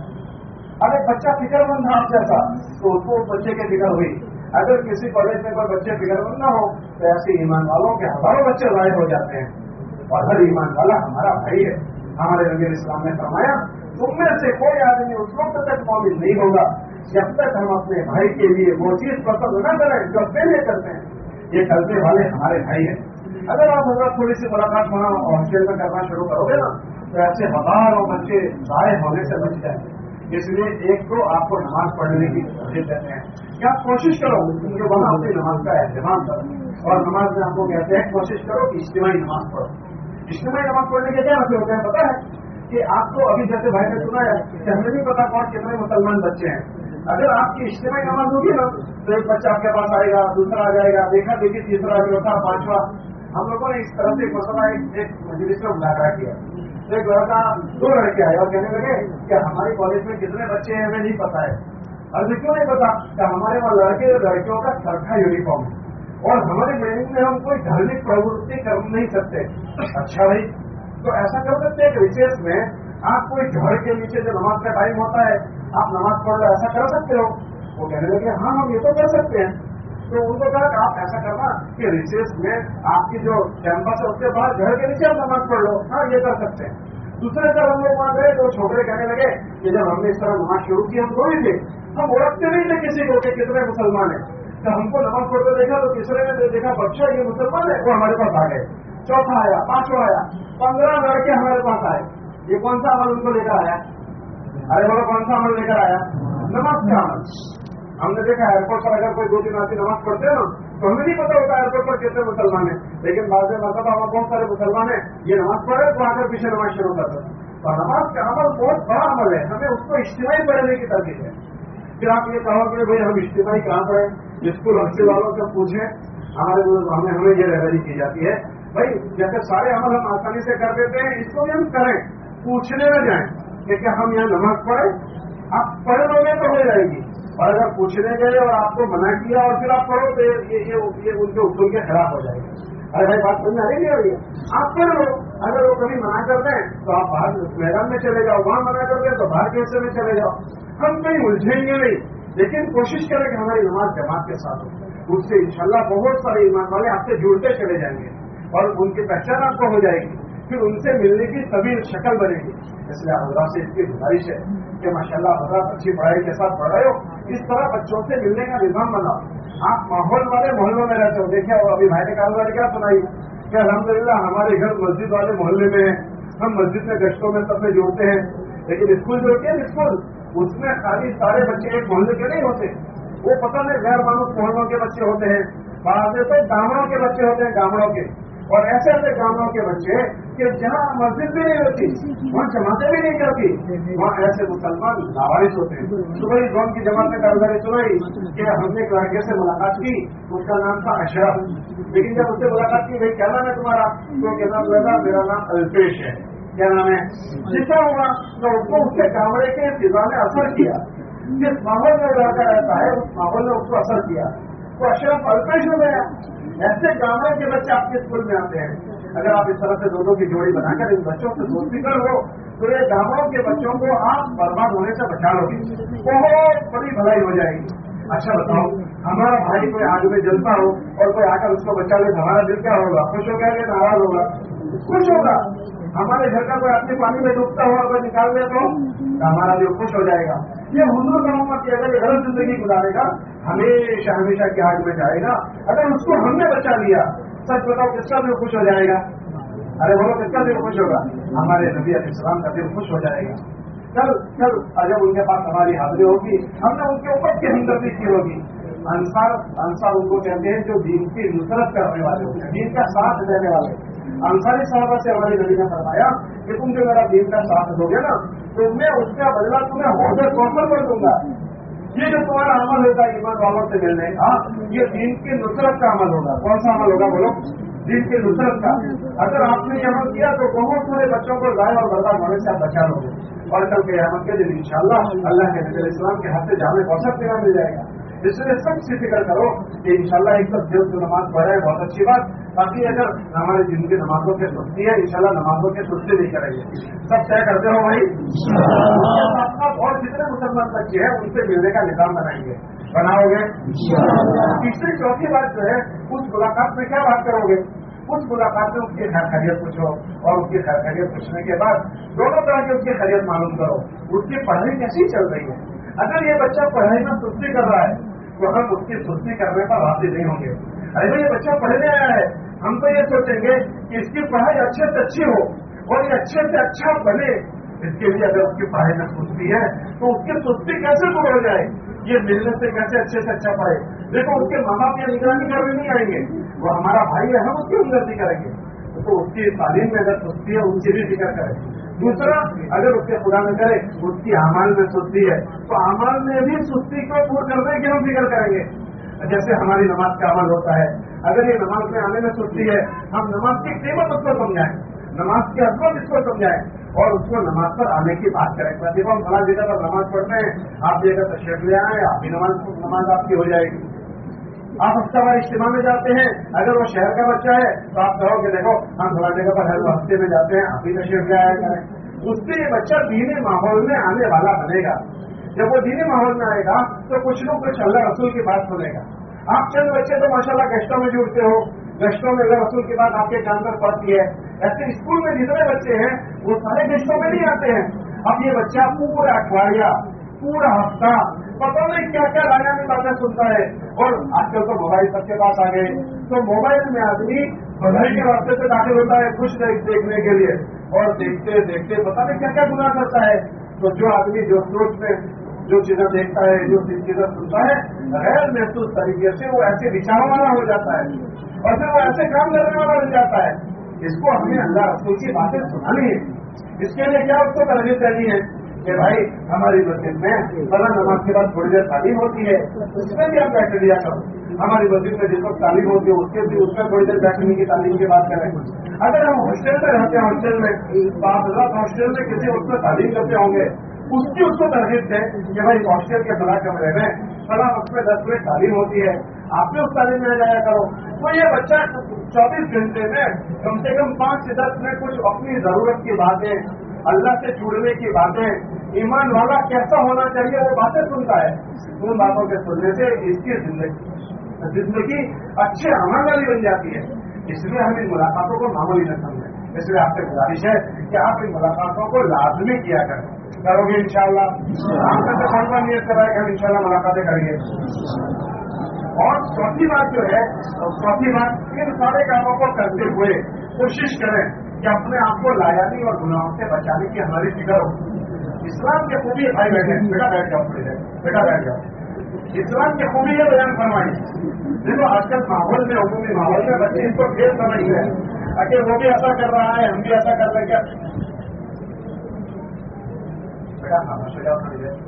अब एक बच्चा फिक्रमंद था जैसा, तो उसको उस बच्चे की फिक्र हुई। अगर किसी कॉलेज में कोई बच्चे फिक्रमंद न हो तो ऐसे ईमान वालों के हजारों बच्चे गायब हो जाते हैं, और हर ईमान वाला हमारा भाई है। हमारे नबी इस्लाम ने फरमाया तुम में से कोई आदमी उस वक्त तक मौमिन नहीं होगा जब तक हम अपने भाई के लिए वो चीज पसंद न करें जो पहले करते हैं। ये करने वाले हमारे भाई हैं। अगर आप अगर थोड़ी सी मुलाकात वहाँ हॉस्टल में करना शुरू करोगे ना तो ऐसे हजारों बच्चे जाए होने से बच जाएंगे। इसलिए एक तो आपको नमाज पढ़ने की तरजीह देते हैं कि आप कोशिश करो कि वहाँ अपनी नमाज का एहतमाम करो, और नमाज में आपको कहते हैं कोशिश करो कि इज्तिमाई नमाज पढ़ो। इज्तिमाई नमाज पढ़ने के क्या मतलब होते हैं पता है कि आपको अभी जैसे भाई ने सुना है कि हमें भी पता कौन कितने मुसलमान बच्चे हैं। अगर आपकी इज्तिमाई नमाज होगी ना तो एक बच्चा आपके पास आएगा, दूसरा आ जाएगा, देखा देखी तीसरा, चौथा, पांचवा। हम लोगों ने इस तरह से एक मसला एक मजलिस में मुलाकात किया, तो एक लड़का दो लड़के आए और कहने लगे कि हमारे कॉलेज में कितने बच्चे हैं हमें नहीं पता है। और क्यों नहीं पता कि हमारे वहाँ लड़के और लड़कियों का सरखा यूनिफॉर्म है और हमारे बिल्डिंग में हम कोई धार्मिक प्रवृत्ति कर नहीं सकते। अच्छा भाई, तो ऐसा कर सकते हैं कि विशेष में आप कोई घर के नीचे जो नमाज का टाइम होता है आप नमाज पढ़ लो, ऐसा कर सकते हो? वो कहने लगे हाँ हम ये तो कर सकते हैं। तो उनको कहा कि आप ऐसा करना कि रिसेस में आपकी जो कैंपस है उसके बाद घर के नीचे आप नमाज पढ़ लो। हाँ ये कर सकते हैं। दूसरे तरफ हम लोग वहाँ गए तो छोकरे कहने लगे कि जब हमने इस तरह नमाज शुरू की हम थोड़ी थे, हम ओळखते नहीं थे किसी को कि कितने मुसलमान है। तो हमको नमाज पढ़ते देखा तो तीसरे ने देखा बच्चा ये मुसलमान है, वो हमारे पास आ गए। चौथा आया, पांचवा आया, पंद्रह लड़के हमारे पास आए। ये कौन सा अमल उनको लेकर आया? अरे बोलो कौन सा अमल लेकर आया? नमाज का अमल। हमने देखा एयरपोर्ट पर अगर कोई दो दिन आती नमाज पढ़ते हैं ना, तो हमें नहीं पता होता एयरपोर्ट पर कितने मुसलमान है, लेकिन बाद में मतलब हमारे बहुत सारे मुसलमान है, ये नमाज पढ़े तो आकर पीछे नमाज शुरू करते हैं। तो नमाज का अमल बहुत बड़ा अमल है, हमें उसको इज्तिमाई पढ़ने की तरकीब है। फिर आप ये कहो कि भाई हम इज्तिमाई कहाँ पढ़े, स्कूल हफ्ते वालों से पूछें, हमारे हमें हमें ये रहबरी की जाती है भाई जैसे सारे अमल हम आसानी से कर देते हैं, इसको भी हम करें, पूछने न जाए कि क्या हम यहाँ नमाज पढ़े, आप पढ़ लोगे तो हो जाएगी, और अगर पूछने गए और आपको मना किया और फिर आप पढ़ो तो ये ये, ये उनके उसूल के खिलाफ हो जाएगा। अरे भाई बात समझ आ रही नहीं हो रही है, आप पढ़ लो, अगर वो कभी मना कर दें तो आप बाहर मैदान में चले जाओ, वहां मना कर दें तो बाहर के हिस्से में चले जाओ, हम कहीं उलझेंगे नहीं, लेकिन कोशिश करें कि हमारी नमाज जमात के साथ हो, उससे इंशाल्लाह बहुत सारे ईमान वाले आपसे जुड़ते चले जाएंगे और उनकी पहचान आपको हो जाएगी, फिर उनसे मिलने की तभी शक्ल बनेगी। इसलिए हजरात से इसकी गुजारिश है कि माशाल्लाह हजरात अच्छी पढ़ाई के साथ पढ़ रहे हो, इस तरह बच्चों से मिलने का निजाम बनाओ। आप माहौल वाले मोहल्लों में रहते हो, देखिए अभी भाई ने कारोबार क्या सुनाई कि अल्हम्दुलिल्लाह हमारे घर मस्जिद वाले मोहल्ले में है, हम मस्जिद में गश्तों में सब में जुड़ते हैं, लेकिन स्कूल जो होती है स्कूल उसमें खाली सारे बच्चे एक मोहल्ले के नहीं होते, वो पता नहीं गैर मानूस मोहल्लों के बच्चे होते हैं, बाद में तो गांवों के बच्चे होते हैं, गांवों के, और ऐसे ऐसे गांवों के बच्चे कि जहाँ मस्जिद भी नहीं होती, वहाँ जमातें भी नहीं करती, वहाँ ऐसे मुसलमान लावारिस होते हैं। सुबह गांव की जमात में कारोबारी सुनाई कि हमने एक लड़के से मुलाकात की, उसका नाम था अशरफ, लेकिन जब उससे मुलाकात की भाई क्या नाम है तुम्हारा, तो कहना लगा मेरा नाम अल्पेश है, क्या नाम है, लिखा हुआ, तो उसको उसके गावड़े के फिजा ने असर किया, जिस माहौल में लड़का रहता है उस माहौल ने उसको असर किया, तो अशरफ अल्पेश हो गया। ऐसे गांवों के बच्चे आपके स्कूल में आते हैं, अगर आप इस तरह से दो दो की जोड़ी बनाकर इन बच्चों से दोस्ती कर लो तो ये गांवों के बच्चों को आप बर्बाद होने से बचा लोगे, बहुत बड़ी भलाई हो जाएगी। अच्छा बताओ, हमारा भाई कोई आग में जलता हो और कोई आकर उसको बचा ले, हमारा दिल क्या होगा, खुश हो गया कि नाराज होगा? खुश होगा। हमारे घर का कोई अपने पानी में डूबता हुआ अगर निकाल दे तो हमारा दिल खुश हो जाएगा। ये हुजूर का मोहम्मद की अगर ये गलत जिंदगी गुजारेगा हमेशा हमेशा की आग में जाएगा, अगर उसको हमने बचा लिया, सच बताओ किसका दिल खुश हो जाएगा? अरे बोलो किसका दिल खुश होगा? हमारे नबी अलैहिस्सलाम का दिल खुश हो जाएगा। कल कल जब उनके पास हमारी हाजिरी होगी, हमने उनके ऊपर की हमदर्दी की होगी। अंसार अंसार उनको कहते हैं जो दीन की नुसरत करने वाले होते हैं, दीन का साथ देने वाले। अंसारी साहबा से हमारी नबी ने फरमाया कि तुम जो मेरा दीन का साथ दोगे ना, तो मैं उसका बदला तुम्हें होदे कौशल कर दूंगा। ये जो तुम्हारा अमल होगा ईमान वालों से मिलने का, ये दीन की नुसरत का अमल होगा। कौन सा अमल होगा बोलो? दीन की नुसरत का। अगर आपने ये अमल किया तो बहुत सारे बच्चों को गाय और बर्बाद होने से आप बचा लोगे, और कल क़यामत के दिन इंशाअल्लाह अल्लाह के नबी इस्लाम के हाथ से जामे कौशल तेरा मिल जाएगा। इसलिए सबसे फिक्र करो कि इंशाल्लाह एक तो देव की नमाज पढ़े, बहुत अच्छी बात। बाकी अगर हमारी जिंदगी नमाजों के सुस्ती है, इंशाल्लाह नमाजों के सुस्ती नहीं करेंगे, सब तय करते हो भाई। और जितने मुसलमान बच्चे हैं उनसे मिलने का निजाम बनाएंगे, बनाओगे। तीसरी चौथी बात जो है, उस मुलाकात में क्या बात करोगे? उस मुलाकात में उसकी खैर खैरियत पूछो, और उसकी खैर खैरियत पूछने के बाद दोनों तरह की उसकी खैरियत मालूम करो, उसकी पढ़ाई कैसी चल रही है। अगर ये बच्चा पढ़ाई में सुस्ती कर रहा है तो हम उसकी सुस्ती करने पर राजी नहीं होंगे। अरे भाई ये बच्चा पढ़ने आया है, हम तो ये सोचेंगे कि इसकी पढ़ाई अच्छे से अच्छी हो और ये अच्छे से अच्छा बने। इसके लिए अगर उसकी पढ़ाई में सुस्ती है तो उसकी सुस्ती कैसे दूर हो जाए, ये मिलने से कैसे अच्छे से अच्छा पढ़े। देखो उसके माँ बाप ये निगरानी करने नहीं आएंगे, वो हमारा भाई है, हम उसकी हमदर्दी करेंगे, तो उसकी तालीम में अगर सुस्ती है उसकी भी फिक्र करें। दूसरा, अगर उसके खुदा न करे उसकी अमाल में सुस्ती है तो अमाल में भी सुस्ती को दूर करने की हम फिक्र करेंगे। जैसे हमारी नमाज का अमल होता है, अगर ये नमाज में आने में सुस्ती है, हम नमाज की कीमत उसको समझाएं, नमाज की अजमत इसको समझाएं और उसको नमाज पर आने की बात करें। देखो हम फला जगह पर नमाज पढ़ते हैं, आप जगह तशरीफ ले आए, आप भी नमाज नमाज आपकी हो जाएगी। आप हफ्तावार इज्तिमा में जाते हैं, अगर वो शहर का बच्चा है तो आप कहोगे देखो हम फला जगह पर हर हफ्ते में जाते हैं, आप भी तशरीफ ले आया करें। उससे ये बच्चा दीनी माहौल में आने वाला बनेगा। जब वो दीनी माहौल में आएगा तो कुछ लोग कुछ अल्लाह रसूल की बात सुनेगा। आप चंद बच्चे तो माशाल्लाह गश्तों में जुड़ते हो, गश्तों में अल्लाह रसूल की बात आपके कान पर पड़ती है। ऐसे स्कूल में जितने बच्चे हैं वो सारे गश्तों में नहीं आते हैं। अब ये बच्चा पूरा अठवाडिया, पूरा हफ्ता पता नहीं क्या क्या राजा में बातें सुनता है। और आजकल तो मोबाइल सबके पास आ गए, तो मोबाइल में आदमी भलाई के रास्ते से दाखिल होता है कुछ देखने के लिए, और देखते देखते पता नहीं क्या क्या गुनाह करता है। तो जो आदमी जो सोच में जो चीजें देखता है, जो चीजें सुनता है, गैर महसूस तरीके से वो ऐसे विचारों वाला हो जाता है और फिर वो ऐसे काम करने वाला बन जाता है। इसको हमें अल्लाह रसूल की बातें सुनानी है। इसके लिए क्या उसको तरजीह देनी है कि भाई हमारी मस्जिद में फला नमाज के बाद थोड़ी देर तालीम होती है, उसमें भी आप बैठ लिया करो। हमारी मस्जिद में जिस वक्त तालीम होती है उसके भी उसमें थोड़ी देर बैठने की तालीम की बात करें। अगर हम हॉस्टल में रहते हैं, हॉस्टल में तो आप हॉस्टल में किसी उसमें तालीम करते होंगे, उसकी उसको तरजीह दें कि भाई हॉस्टल के फला कमरे में फला वक्त में दस मिनट तालीम होती है, आप भी उस तालीम में जाया करो। तो ये बच्चा चौबीस घंटे में कम से कम पाँच से दस मिनट कुछ अपनी जरूरत की बातें, अल्लाह से जुड़ने की बातें, ईमान वाला कैसा होना चाहिए वो बातें सुनता है। उन बातों के सुनने से इसकी जिंदगी जिंदगी अच्छे अमल वाली बन जाती है। इसलिए हम इन मुलाकातों को मामूली न समझें। इसलिए आपसे गुजारिश है कि आप इन मुलाकातों को लाजमी किया करें। करोगे इंशाअल्लाह? आपसे तो कौन सा नियत कराए कि हम इंशाअल्लाह मुलाकातें करेंगे। और चौथी बात जो है, चौथी बात इन सारे कामों को करते हुए कोशिश करें कि अपने आप को लायानी और गुनाहों से बचाने की हमारी फिक्र हो। इस्लाम के खूबी भाई बैठे, बेटा बैठ जाओ, थोड़ी देर बेटा बैठ जाओ। इस्लाम की खूबी है बयान फरमाई। देखो आजकल माहौल में, उमूमी माहौल में बच्चे इसको खेल समझते हैं, अगर वो भी ऐसा कर रहा है हम भी ऐसा कर रहे क्या। बेटा खामोश हो जाओ थोड़ी देर।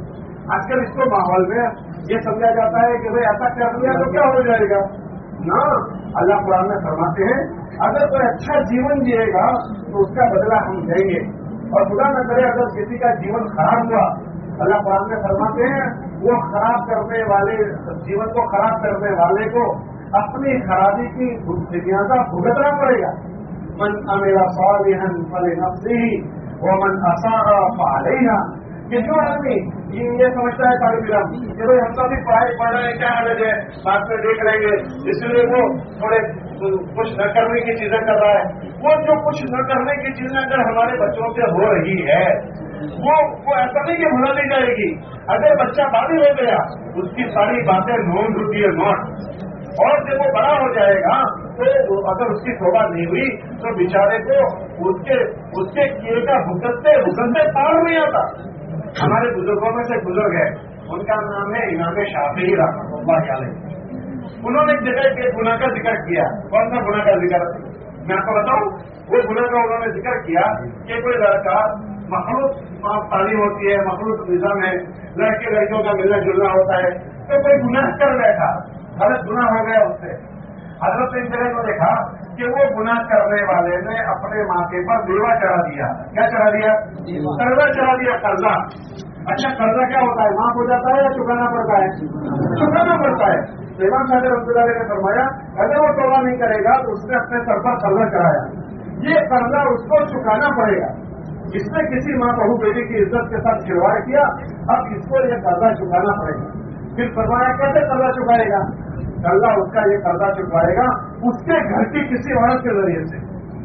आजकल इसको माहौल में ये समझा जाता है कि भाई ऐसा कर दिया तो क्या हो जाएगा ना। अल्लाह कुरान में फरमाते हैं अगर कोई अच्छा जीवन जिएगा तो उसका बदला हम देंगे, और खुदा न करे अगर किसी का जीवन खराब हुआ, अल्लाह कुरान में फरमाते हैं वो खराब करने वाले जीवन को खराब करने वाले को अपनी खराबी की जिज्ञासा भुगतना पड़ेगा। मन अमेरा सालिहन फलिनफ्सिही व मन असाअ फअलैहा। कि जो आदमी ये समझता है तालिब इल्म कि भाई हम तो अभी पढ़ाई पढ़ रहे हैं, क्या हालत है, बाद में देख लेंगे, इसलिए वो थोड़े कुछ न करने की चीजें कर रहा है। वो जो कुछ न करने की चीजें अगर हमारे बच्चों से हो रही है वो वो ऐसा नहीं कि भुला दी जाएगी। अगर बच्चा बालिग हो गया उसकी सारी बातें नोट होती है नोट, और जब वो बड़ा हो जाएगा तो अगर उसकी तौबा नहीं हुई तो बेचारे को उसके उसके किए का भुगतते भुगतते पार नहीं आता। हमारे बुजुर्गों में से बुजुर्ग है, उनका नाम है इमाम शाफी रहमतुल्लाह अलैह। उन्होंने एक जगह के गुनाह का जिक्र किया। कौन सा गुनाह का जिक्र मैं आपको बताऊं? वो गुनाह का उन्होंने जिक्र किया कि कोई लड़का मखलूक तालीम होती है, मखलूक निजाम है, लड़के लड़कियों का मिलना जुलना होता है, तो कोई गुनाह कर बैठा, गलत गुनाह हो गया उससे। हजरत इन जगह को देखा कि वो गुनाह करने वाले ने अपने माथे पर देवा चढ़ा दिया। क्या चढ़ा दिया? कर्जा चढ़ा दिया। कर्जा। अच्छा कर्जा क्या होता है? माफ हो जाता है या चुकाना पड़ता है? चुकाना पड़ता है। इमाम साहब रब्बुल ने फरमाया अगर वो तौबा नहीं करेगा तो उसने अपने सर पर कर्जा चढ़ाया, ये कर्जा उसको चुकाना पड़ेगा। इसने किसी माँ बहू बेटी की इज्जत के साथ खिलवाड़ किया, अब इसको ये कर्जा चुकाना पड़ेगा। फिर फरमाया कैसे कर्जा चुकाएगा? कर्जा उसका ये कर्जा चुकाएगा उसके घर की किसी औरत के जरिए से।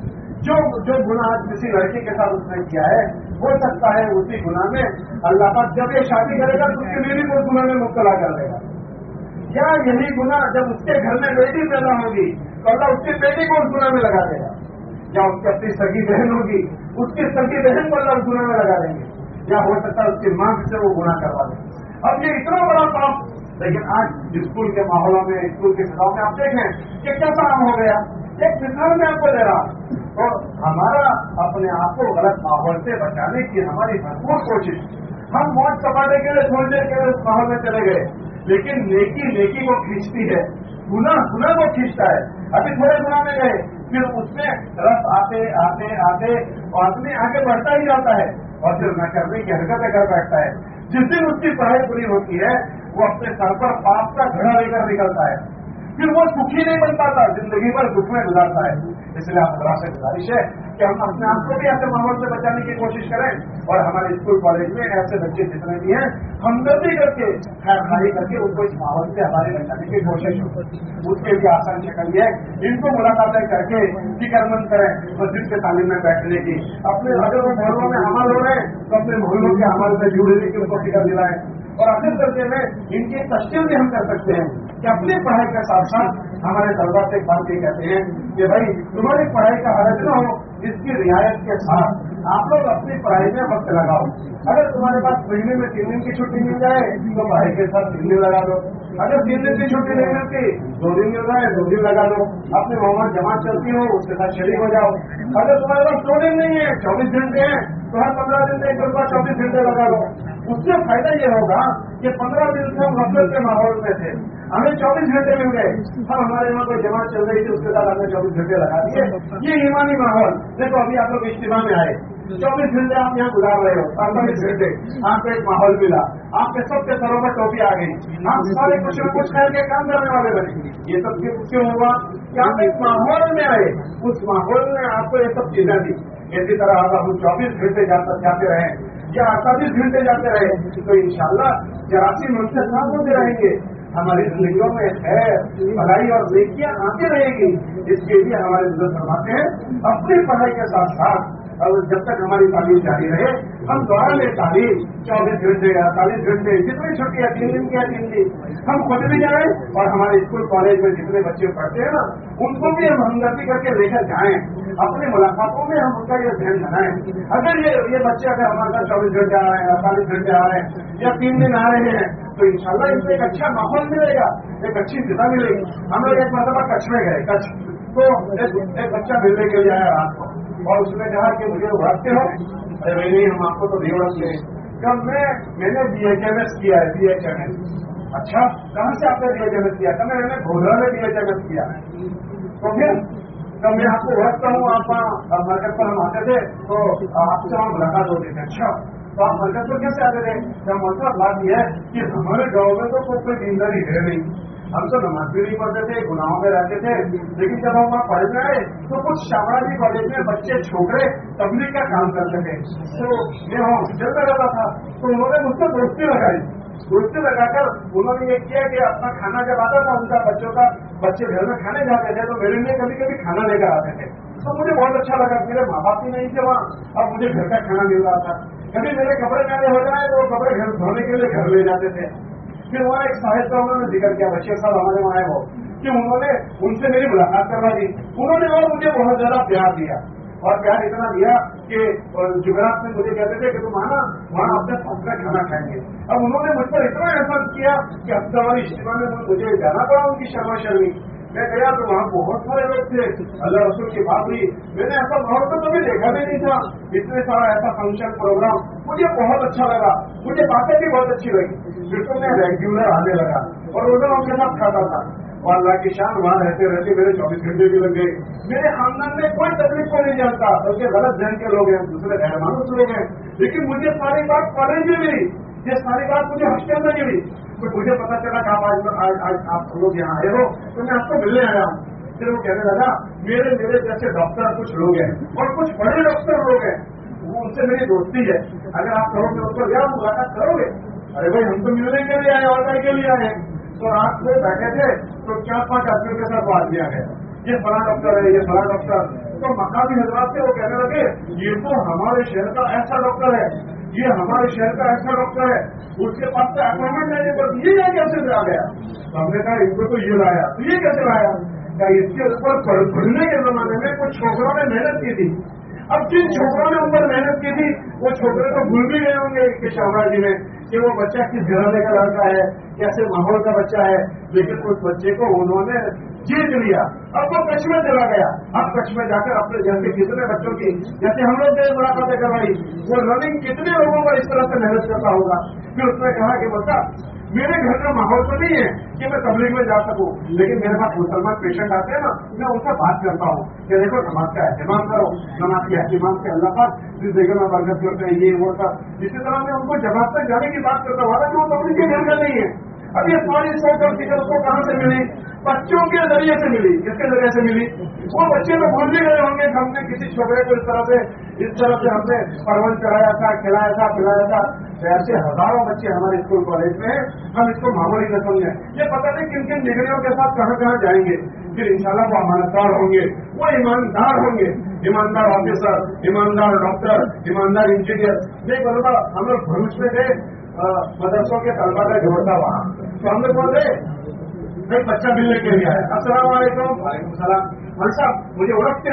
जो जो गुनाह किसी लड़की के साथ उसने किया है हो सकता है उसी गुनाह में अल्लाह पाक जब ये शादी करेगा तो उसकी बीवी को गुनाह में मुब्तला कर देगा, या यही गुनाह जब उसके घर में बेटी पैदा होगी तो अल्लाह उसकी बेटी को उस गुनाह में लगा देगा, या उसकी अपनी सगी बहन होगी उसकी सगी बहन को अल्लाह उस गुनाह में लगा देंगे, या हो सकता है उसकी मां से वो गुनाह करवा देंगे। अब ये इतना बड़ा पाप, लेकिन आज स्कूल के माहौलों में, स्कूल के फिजाओं में आप देखें कि कैसा काम हो गया। एक फिजाओं में आपको दे रहा तो हमारा अपने आप को गलत माहौल से बचाने की हमारी भरपूर कोशिश। हम मौज सपाटे के लिए थोड़ी देर के लिए उस माहौल में चले गए, लेकिन नेकी नेकी को खींचती है, गुनाह गुनाह को खींचता है। अभी थोड़े गुनाह में गए, फिर उसमें रस आते आते आते आदमी आगे बढ़ता ही जाता है और फिर न करने की हरकतें कर बैठता है। जिस दिन उसकी पढ़ाई पूरी होती है वो अपने सर पर पाप का घड़ा लेकर निकलता है, फिर वो सुखी नहीं बन पाता, जिंदगी भर दुख में गुजारता है। इसलिए आप हमारा से गुजारिश है कि हम अपने आप को भी ऐसे माहौल से बचाने की कोशिश करें, और हमारे स्कूल कॉलेज में ऐसे बच्चे जितने भी हैं हमदर्दी करके खैर खाई करके उनको इस माहौल से हमारे बचाने की कोशिश हो। उसके लिए आसान शक्ल है इनको मुलाकातें करके फिक्रमंद करें मस्जिद के तालीम में बैठने की। अपने अगर वो मोहल्लों में अमल हो रहे हैं तो अपने मोहल्लों के अमल में जुड़ने की उनको फिक्र दिलाएं, और आखिर दर्जे में इनकी तश्कील भी हम कर सकते हैं कि अपनी पढ़ाई के साथ साथ हमारे तलबा से एक बात ये कहते हैं कि भाई तुम्हारी पढ़ाई का हरज न हो, इसकी रियायत के साथ आप लोग अपनी पढ़ाई में वक्त लगाओ। अगर तुम्हारे पास महीने में तीन दिन की छुट्टी मिल जाए तो पढ़ाई के साथ तीन दिन लगा दो। अगर तीन दिन की छुट्टी नहीं मिलती, दो दिन मिल रहा है दो दिन लगा दो। अपने मोहम्मद जमात चलती हो उसके साथ शरीक हो जाओ। अगर तुम्हारे पास दो दिन नहीं है, चौबीस घंटे हैं, तो हर पंद्रह दिन में एक बार चौबीस घंटे लगा दो। उससे फायदा ये होगा कि पंद्रह दिन से हम गफलत के माहौल में थे, हमें चौबीस घंटे मिल गए। हम हमारे यहाँ कोई जमात चल रही थी, उसके साथ हमने चौबीस घंटे लगा दिए। ये ईमानी माहौल देखो, अभी आप लोग इज्तिमा में आए, चौबीस घंटे आप यहाँ गुजार रहे हो, अड़तालीस घंटे आपको एक माहौल मिला, आपके सबके सरों में टोपी आ गई, आप सारे कुछ न कुछ करके काम करने वाले बने। ये सब क्यों हुआ कि आप एक माहौल में आए, उस माहौल ने आपको ये सब चीजें दी। इसी तरह अगर हम चौबीस घंटे जाते रहे या अड़तालीस घंटे जाते रहे तो इंशाल्लाह चौरासी मन से काम होते रहेंगे। हमारी जिंदगियों में खैर, भलाई और नेकियां आती रहेगी। इसके लिए हमारे बुजुर्ग फरमाते हैं अपनी पढ़ाई के साथ साथ और जब तक हमारी तालीम जारी रहे हम द्वारा में तालीम चौबीस घंटे अड़तालीस घंटे जितनी छुट्टियां तीन दिन की है तीन दिन हम खुद भी जाएं और हमारे स्कूल कॉलेज में जितने बच्चे पढ़ते हैं ना उनको भी हम हमदर्दी करके लेकर जाएं। अपनी मुलाकातों में हम उनका ये ध्यान बनाएं। अगर ये ये बच्चे अगर हमारे साथ चौबीस घंटे आ रहे हैं, अड़तालीस घंटे आ रहे हैं या तीन दिन आ रहे हैं तो इंशाल्लाह इनको एक अच्छा माहौल मिलेगा, एक अच्छी फिजा मिलेगी। हम लोग एक मरतबा कच्छ में गए, कच्छ तो एक, एक बच्चा मिलने के लिए आया रात को और उसने कहा कि मुझे उड़ाते हो। अरे भाई नहीं, हम आपको तो नहीं उड़ाते। कब मैं मैंने बी एच एम एस किया है, बी एच एम एस। अच्छा, कहाँ से आपने बी एच एम एस किया? कब मैंने घोड़ा में बी एच एम एस किया है। तो फिर कब मैं आपको उड़ाता हूँ, आप मरकज पर हम आते थे तो आपसे हम मुलाकात होती थी। अच्छा, तो आप मरकज पर कैसे आते थे? क्या मतलब बात यह है कि हमारे गाँव में तो कोई दीनदारी है नहीं, हम तो नमाज भी नहीं पढ़ते थे, गुनाहों में रहते थे। लेकिन जब हम वहाँ पढ़ने आए तो कुछ शामराजी कॉलेज में बच्चे छोकरे तबलीग का काम करते थे, तो मैं वहाँ हॉस्टल में रहता था। तो उन्होंने मुझसे दोस्ती लगाई, दोस्ती लगाकर उन्होंने ये किया कि अपना खाना जब आता था उनका बच्चों का, बच्चे घर में खाने जाते थे तो मेरे लिए कभी कभी खाना लेकर आते थे। तो मुझे बहुत अच्छा लगा, मेरे माँ बाप भी नहीं थे वहाँ, अब मुझे घर का खाना मिल रहा था। कभी मेरे कपड़े मैंने हो जाए तो कपड़े घर धोने के लिए घर ले जाते थे। फिर वहाँ एक साहिब का उन्होंने जिक्र किया, बशीर साहब हमारे वहाँ आए वो, कि उन्होंने उनसे मेरी मुलाकात करवा दी। उन्होंने और मुझे बहुत ज्यादा प्यार दिया और प्यार इतना दिया कि जुगरात में मुझे कहते थे कि तुम आना, वहाँ अपने साथ में खाना खाएंगे। अब उन्होंने मुझ पर इतना एहसान किया कि हफ्ता वाली इज्तिमा में मुझे जाना पड़ा उनकी शर्मा शर्मी। मैं गया तो वहाँ बहुत सारे लोग थे, अल्लाह रसूल की बात हुई। मैंने ऐसा माहौल तो कभी देखा भी नहीं था, इतने सारा ऐसा फंक्शन प्रोग्राम, मुझे बहुत अच्छा लगा, मुझे बातें भी बहुत अच्छी लगी। फिर तो मैं रेगुलर आने लगा और रोजा उनके साथ खाता था और अल्लाह की शान वहाँ रहते रहते मेरे चौबीस घंटे भी लग गए। मेरे खानदान में कोई तकलीफ को नहीं जानता, बल्कि गलत जहन के लोग हैं, दूसरे गैर मानूस लोग हैं, लेकिन मुझे सारी बात कॉलेज में मिली, ये सारी बात मुझे हॉस्टल में मिली। तो मुझे पता चला कि आप आज, आज, आज आप लोग यहाँ आए हो तो मैं आपको मिलने आया हूँ। फिर वो कहने लगा मेरे मेरे जैसे डॉक्टर कुछ लोग हैं और कुछ बड़े डॉक्टर लोग हैं, वो उनसे मेरी दोस्ती है, अगर आप कहोगे उनको या मुलाकात करोगे। अरे भाई हम तो मिलने के लिए आए और करने के लिए आए। तो रात में बैठे थे तो चार पांच आदमियों के साथ बात किया गया, ये बड़ा डॉक्टर है, ये बड़ा डॉक्टर। तो मकामी हजरात से वो कहने लगे ये तो हमारे शहर का ऐसा डॉक्टर है, ये हमारे शहर का ऐसा डॉक्टर है, उसके पास से अपॉइंटमेंट लेने पर ये कैसे आ गया। तो हमने कहा इनको तो ये लाया, तो ये कैसे लाया? क्या इसके ऊपर पढ़ने के जमाने में कुछ छोकरों ने मेहनत की थी। अब जिन छोकरों ने ऊपर मेहनत की थी वो छोकरे तो भूल भी गए होंगे कि शामराजी में कि वो बच्चा किस घराने का लड़का है, कैसे माहौल का बच्चा है, लेकिन उस बच्चे को उन्होंने जीत लिया। अब वो कच्छ में चला गया। अब कच्छ में जाकर अपने घर के कितने बच्चों की, जैसे हम लोग ने मुलाकातें करवाई, वो रनिंग कितने लोगों को इस तरह से मेहनत करता होगा। फिर उसने कहा कि बच्चा मेरे घर का माहौल तो नहीं है कि मैं तबलीग में जा सकूं, लेकिन मेरे पास मुसलमान पेशेंट आते हैं ना, मैं उनसे बात करता हूँ कि देखो नमाज का एहतमाम करो, नमाज के एहतमाम से अल्लाह पाक जिस जगह में बरकत करते हैं, ये वो था। इसी तरह मैं उनको जमात में जाने की बात करता हूँ, हालांकि वो तबलीग के घर का नहीं है। अब ये सारी सोच और फिक्र उसको कहाँ से मिली? बच्चों के जरिए से मिली। किसके जरिए से मिली? वो बच्चे तो भूल भी गए होंगे कि हमने किसी छोकरे को इस तरह से इस तरह से हमने परवल चढ़ाया था, खिलाया था, पिलाया था। ऐसे हजारों बच्चे हमारे स्कूल कॉलेज में हैं, हम इसको मामूली न समझें। ये पता नहीं किन किन डिग्रियों के साथ कहाँ कहाँ जाएंगे, फिर इंशाल्लाह वो अमानतदार होंगे, वो ईमानदार होंगे, ईमानदार ऑफिसर, ईमानदार डॉक्टर, ईमानदार इंजीनियर। नहीं बोलूँगा, हम लोग भरूच में गए मदरसों के तलबा का जोड़ता वहाँ, तो हम लोग बोल रहे एक बच्चा मिलने के लिए आया। अस्सलाम वालेकुम। वालेकुम सलाम। भाई साहब मुझे उड़कते हो?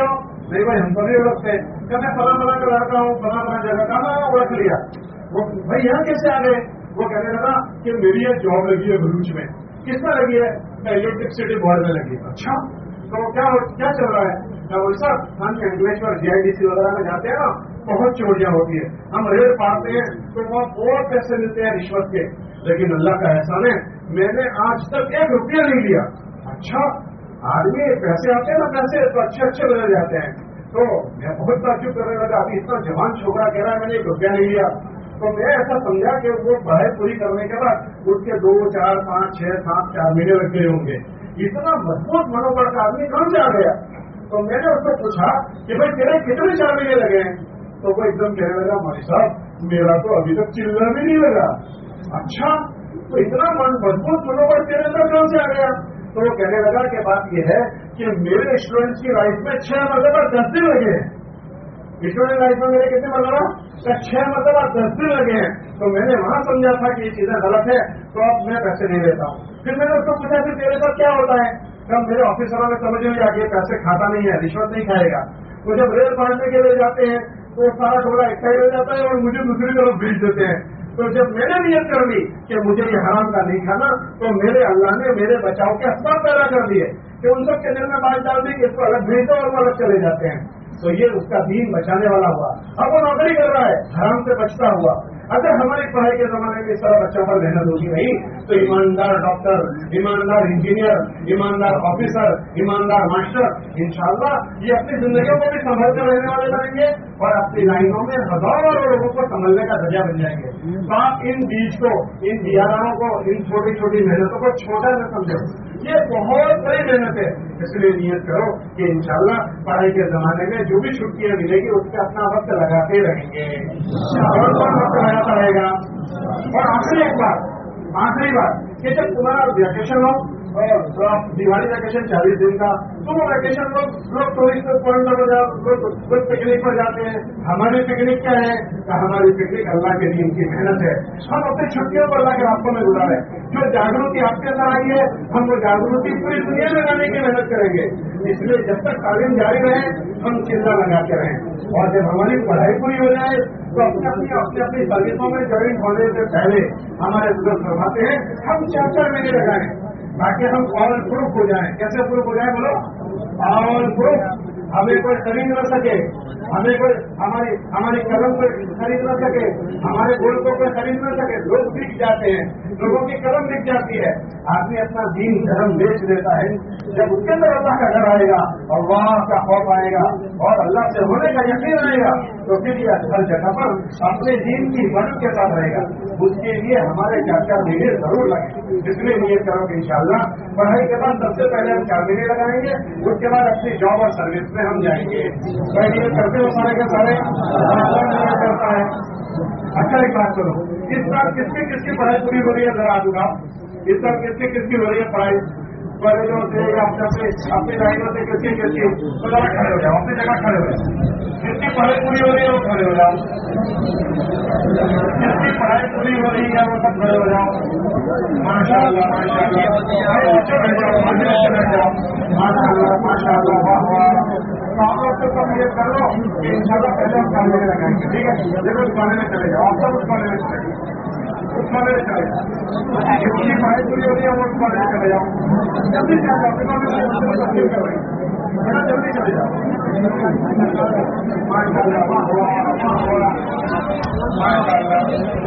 नहीं भाई हम तो नहीं ओळखते, क्या मैं फला फला का लड़का हूँ, फला फला जगह का, मैं ओळख लिया। वो भाई यहाँ कैसे आ गए? वो कहने लगा कि मेरी ये जॉब लगी है भरूच में। किसमें लगी है? इलेक्ट्रिसिटी बोर्ड में लगी है। अच्छा, तो क्या क्या चल रहा है? क्या बोल साहब, हम अंकलेश्वर जीआईडीसी वगैरह में जाते हैं ना, बहुत चोरियां होती है, हम रेड पाते हैं तो वहाँ बहुत पैसे मिलते हैं रिश्वत के, लेकिन अल्लाह का एहसान है मैंने आज तक एक रुपया नहीं लिया। अच्छा, आदमी पैसे आते हैं ना, पैसे तो अच्छे अच्छे बदल जाते हैं। तो मैं बहुत ताज्जुब करने लगा, अभी इतना जवान छोकरा कह रहा है मैंने एक रुपया नहीं लिया। तो मैं ऐसा समझा कि वो पढ़ाई पूरी करने के बाद उसके दो चार पाँच छह सात चार महीने लग गए होंगे। इतना मजबूत मनोबल का आदमी कहाँ से आ गया? तो मैंने उसको पूछा कि भाई तेरे कितने चार महीने लगे हैं? तो वो एकदम कहने लगा भाई साहब मेरा तो अभी तक चिल्ला भी नहीं लगा। अच्छा, तो इतना मजबूत मनोबल तेरे अंदर कहाँ से आ गया? तो वो कहने लगा कि बात यह है कि मेरे स्टूडेंट्स की लाइफ में छह मरतबा दस दिन लगे हैं। स्टूडेंट लाइफ में मेरे कितने मरतबा? छह मरतबा दस दिन लगे हैं। तो मैंने वहां समझा था कि ये चीजें गलत है, तो अब मैं पैसे नहीं लेता हूँ। फिर मैंने उसको पूछा कि तेरे साथ क्या होता है? तब मेरे ऑफिसरों ने समझ लिया कि पैसे खाता नहीं है, रिश्वत नहीं खाएगा। तो जब रेल बांटने के लिए जाते हैं तो सारा टोला इकट्ठा हो जाता है और मुझे दूसरी तरफ भेज देते हैं। तो जब मैंने नियत कर ली कि मुझे ये हराम का नहीं खाना, तो मेरे अल्लाह ने मेरे बचाव के असबाब पैदा कर दिए कि उन सब के दिल में बात डाल दी कि इसको अलग भेज दो और वो अलग चले जाते हैं। तो ये उसका दीन बचाने वाला हुआ। अब वो नौकरी कर रहा है, हराम से बचता हुआ। अगर हमारी पढ़ाई के जमाने में इस तरह बच्चों पर मेहनत होगी नहीं, तो ईमानदार डॉक्टर, ईमानदार इंजीनियर, ईमानदार ऑफिसर, ईमानदार मास्टर इंशाअल्लाह ये अपनी जिंदगियों को भी संभल कर रहने वाले बनेंगे और अपनी लाइनों में हजारों लोगों को संभलने का जरिया बन जाएंगे। तो आप इन बीज को, इन दियाराओं को, इन छोटी छोटी मेहनतों को छोटा न समझो, ये बहुत बड़ी मेहनत है। इसलिए नियत करो कि इंशाअल्लाह पढ़ाई के जमाने में जो भी छुट्टियां मिलेगी उसका अपना वक्त लगाते रहेंगे और कौन वक्त लगाता रहेगा। और आखिरी एक बात, आखिरी बात कि जब तुम्हारा वैकेशन हो और तो आप दिवाली वैकेशन चालीस दिन का, तो वो वैकेशन लोग लोग टूरिस्ट पॉइंट पर लोग पिकनिक पर जाते हैं। हमारी पिकनिक क्या है? तो हमारी पिकनिक अल्लाह के दीन की मेहनत है। हम अपनी छुट्टियों को अल्लाह के रास्तों में गुजारे। जो जागृति आपके अंदर आई है, हम वो जागृति पूरी दुनिया में लाने की मेहनत करेंगे। इसलिए जब तक तालीम जारी रहे हम चिल्ला लगा के रहें। और जब हमारी पढ़ाई पूरी हो जाए तो अपने अपनी अपनी अपनी सर्विसों में ज्वाइन होने से पहले हमारे बुजुर्ग फरमाते हैं हम चार चार महीने लगाएं ताकि हम ऑल प्रूफ हो जाएं। कैसे प्रूफ हो जाए बोलो? All proof. हमें कोई खरीद न सके, हमें कोई हमारी हमारी कलम को खरीद न सके, हमारे गुण को कोई खरीद न सके। लोग बिक जाते हैं, लोगों की कलम बिक जाती है। आदमी अपना दीन धर्म बेच देता है। जब उसके अंदर अल्लाह का डर आएगा, अल्लाह का खौफ आएगा और अल्लाह से होने का यकीन आएगा, तो फिर ये हर जगह पर अपने दीन की हिफाजत के साथ रहेगा। उसके लिए हमारे चार चार महीने जरूर लगे। इसलिए नियत करो कि इंशाअल्लाह पढ़ाई के बाद सबसे पहले हम चार महीने लगाएंगे, उसके बाद अपनी जॉब और सर्विस में हम जाएंगे। मैं नियत करते हो सारे के सारे नियत करता है। अच्छा एक बात करो, इस बार किसकी किसकी पढ़ाई पूरी हो रही है? जरा आज उठाओ। इस बार किसकी किसकी हो रही है पढ़ाई? कॉलेजों से अपने अपने अपनी लाइनों से किसकी किसकी? तो जरा खड़े हो जाओ, अपनी जगह खड़े हो जाओ। जिसकी पढ़ाई पूरी हो रही है वो खड़े हो जाओ। जिसकी पढ़ाई पूरी हो रही है वो सब खड़े हो जाओ। माशाअल्लाह माशाअल्लाह, बच्चे बैठ जाओ, बच्चे बैठ जाओ। माशाअल्लाह माशाअल्लाह, वाह वाह। तो आप लोग तो सब ये कर लो कि इंशाअल्लाह पहले हम खाने में लगाएंगे, ठीक है? देखो उस खाने में चले जाओ, आप सब उस खाने में चले जाओ, उस खाने में चले जाओ। जिसकी पढ़ाई पूरी हो रही है वो उस खाने में चले जाओ। जल्दी से आप जल्दी कर रहे हैं, जल्दी चले जाओ। माशाअल्लाह वाह वाह माशाअल्लाह।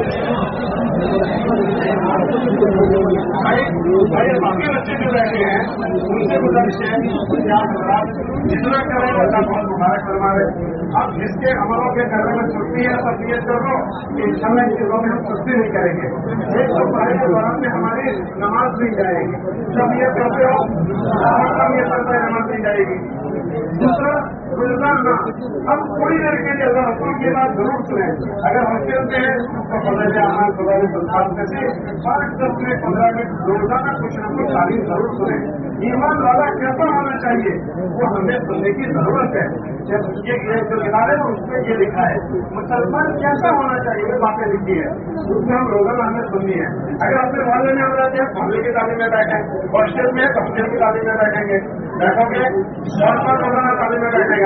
भाई बाकी बच्चे जो बैठे हैं उनसे गुजारिश है जितना करें अल्लाह बहुत मुबारक फरमाए। अब जिसके अमलों के करने में छुट्टी है सब नियत कर लो कि इंशाअल्लाह इन चीजों में हम छुट्टी नहीं करेंगे। एक तो पढ़ाई के दौरान में हमारी नमाज नहीं जाएगी, सब नियत करते हो और सब नियत करता है नमाज नहीं जाएगी। दूसरा गुजराना, हम थोड़ी देर के लिए अल्लाह रसूल की बात जरूर सुने। अगर हॉस्टल में है तो फजल अहमद फजल संस्थान में से पाँच दस मिनट पंद्रह मिनट रोजाना कुछ न कुछ तालीम जरूर सुने। ईमान वाला कैसा होना चाहिए वो हमें सुनने की जरूरत है। जब ये जो किताबे में उसमें ये लिखा है मुसलमान कैसा होना चाहिए वो बातें लिखी है, उसमें हम रोजाना हमें सुननी है। अगर अपने मोहल्ले में हम रहते हैं मोहल्ले की तालीम में बैठे, हॉस्टल में हॉस्टल की तालीम में बैठेंगे, बैठोगे रोजाना तालीम में बैठेगा।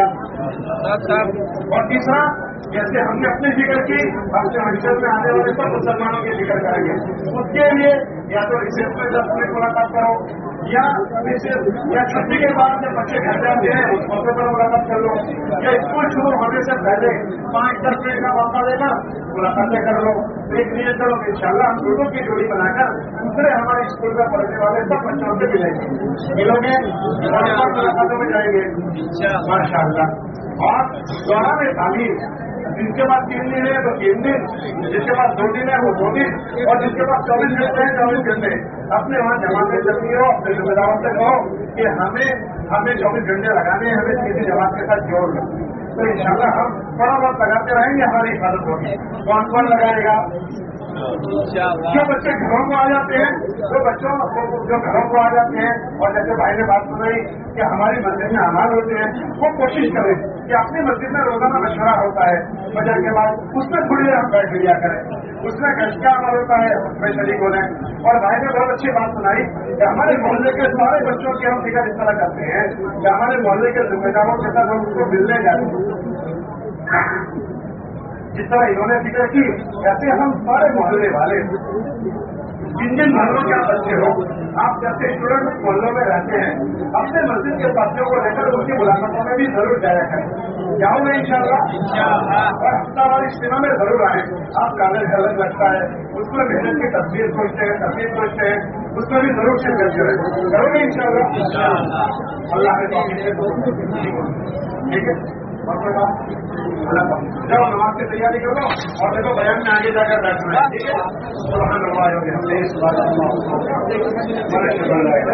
اور تیسرا جیسے ہم نے اپنی ذکر کی اپنے منشر میں آنے والے سب مسلمانوں کی ذکر کریں گے. اس کے لیے یا تو ریسیپ میں دس منٹ ملاقات کرو یا یا چھٹی کے بعد جب بچے گھر جاتے ہیں اس موقع پر ملاقات کر لو یا اسکول شروع ہونے سے پہلے پانچ دس منٹ کا موقع دینا ملاقاتیں کر لو. ایک لیے چلو ان شاء اللہ ہم دونوں کی جوڑی بنا کر دوسرے ہمارے اسکول میں پڑھنے والے سب بچوں سے ملیں گے ملوں گے ملاقاتوں میں جائیں گے ماشاء اللہ. اور دوران تعلیم جس کے بعد تین دن ہے تو تین دن, جس کے بعد دو دن ہے وہ دو دن, اور جس کے بعد چوبیس گھنٹے ہیں چوبیس گھنٹے اپنے وہاں جماعتیں چلتی ہو اپنے ذمہ داروں سے کہو کہ ہمیں ہمیں چوبیس گھنٹے لگانے ہیں, ہمیں کسی جماعت کے ساتھ جوڑ لو. تو ان شاء اللہ ہم تھوڑا بہت لگاتے رہیں گے, ہماری حفاظت ہوگی. کون کون لگائے گا؟ جو بچے گھروں کو آ جاتے ہیں وہ بچوں جو گھروں کو آ جاتے ہیں اور جیسے بھائی نے بات سنائی کہ ہماری مسجد میں اعمال ہوتے ہیں, وہ کوشش کریں کہ اپنی مسجد میں روزانہ مشورہ ہوتا ہے فجر کے بعد, اس میں تھوڑی دیر ہم بیٹھ لیا کریں. اس میں گشت کا عمل ہوتا ہے, اس میں شریک ہو جائیں. اور بھائی نے بہت اچھی بات سنائی کہ ہمارے محلے کے سارے بچوں کی ہم فکر اس طرح کرتے ہیں کہ ہمارے محلے کے ذمہ داروں کے ساتھ ہم اس کو ملنے جاتے ہیں. جس طرح انہوں نے فکر کی کہتے ہم سارے محلے والے جن جن محلوں کے آپ بچے ہو, آپ جیسے اسٹوڈنٹ محلوں میں رہتے ہیں اپنے مسجد کے ساتھیوں کو لے کر ان کی ملاقاتوں میں بھی ضرور جایا کریں. جاؤ گے ان شاء اللہ, اور ہفتہ وار اجتماع میں ضرور آئیں. آپ کالج الگ لگتا ہے, اس میں محنت کی تصویر سوچتے ہیں تصویر سوچتے ہیں, اس میں بھی ضرور شرکت کریں. کرو گے ان شاء اللہ. اللہ کے توفیق. ٹھیک ہے, اور کوئی بات جب نماز کی تیاری کرو اور دیکھو بیان میں آگے جا کر بیٹھنا ہے. ٹھیک ہے, سبحان اللہ.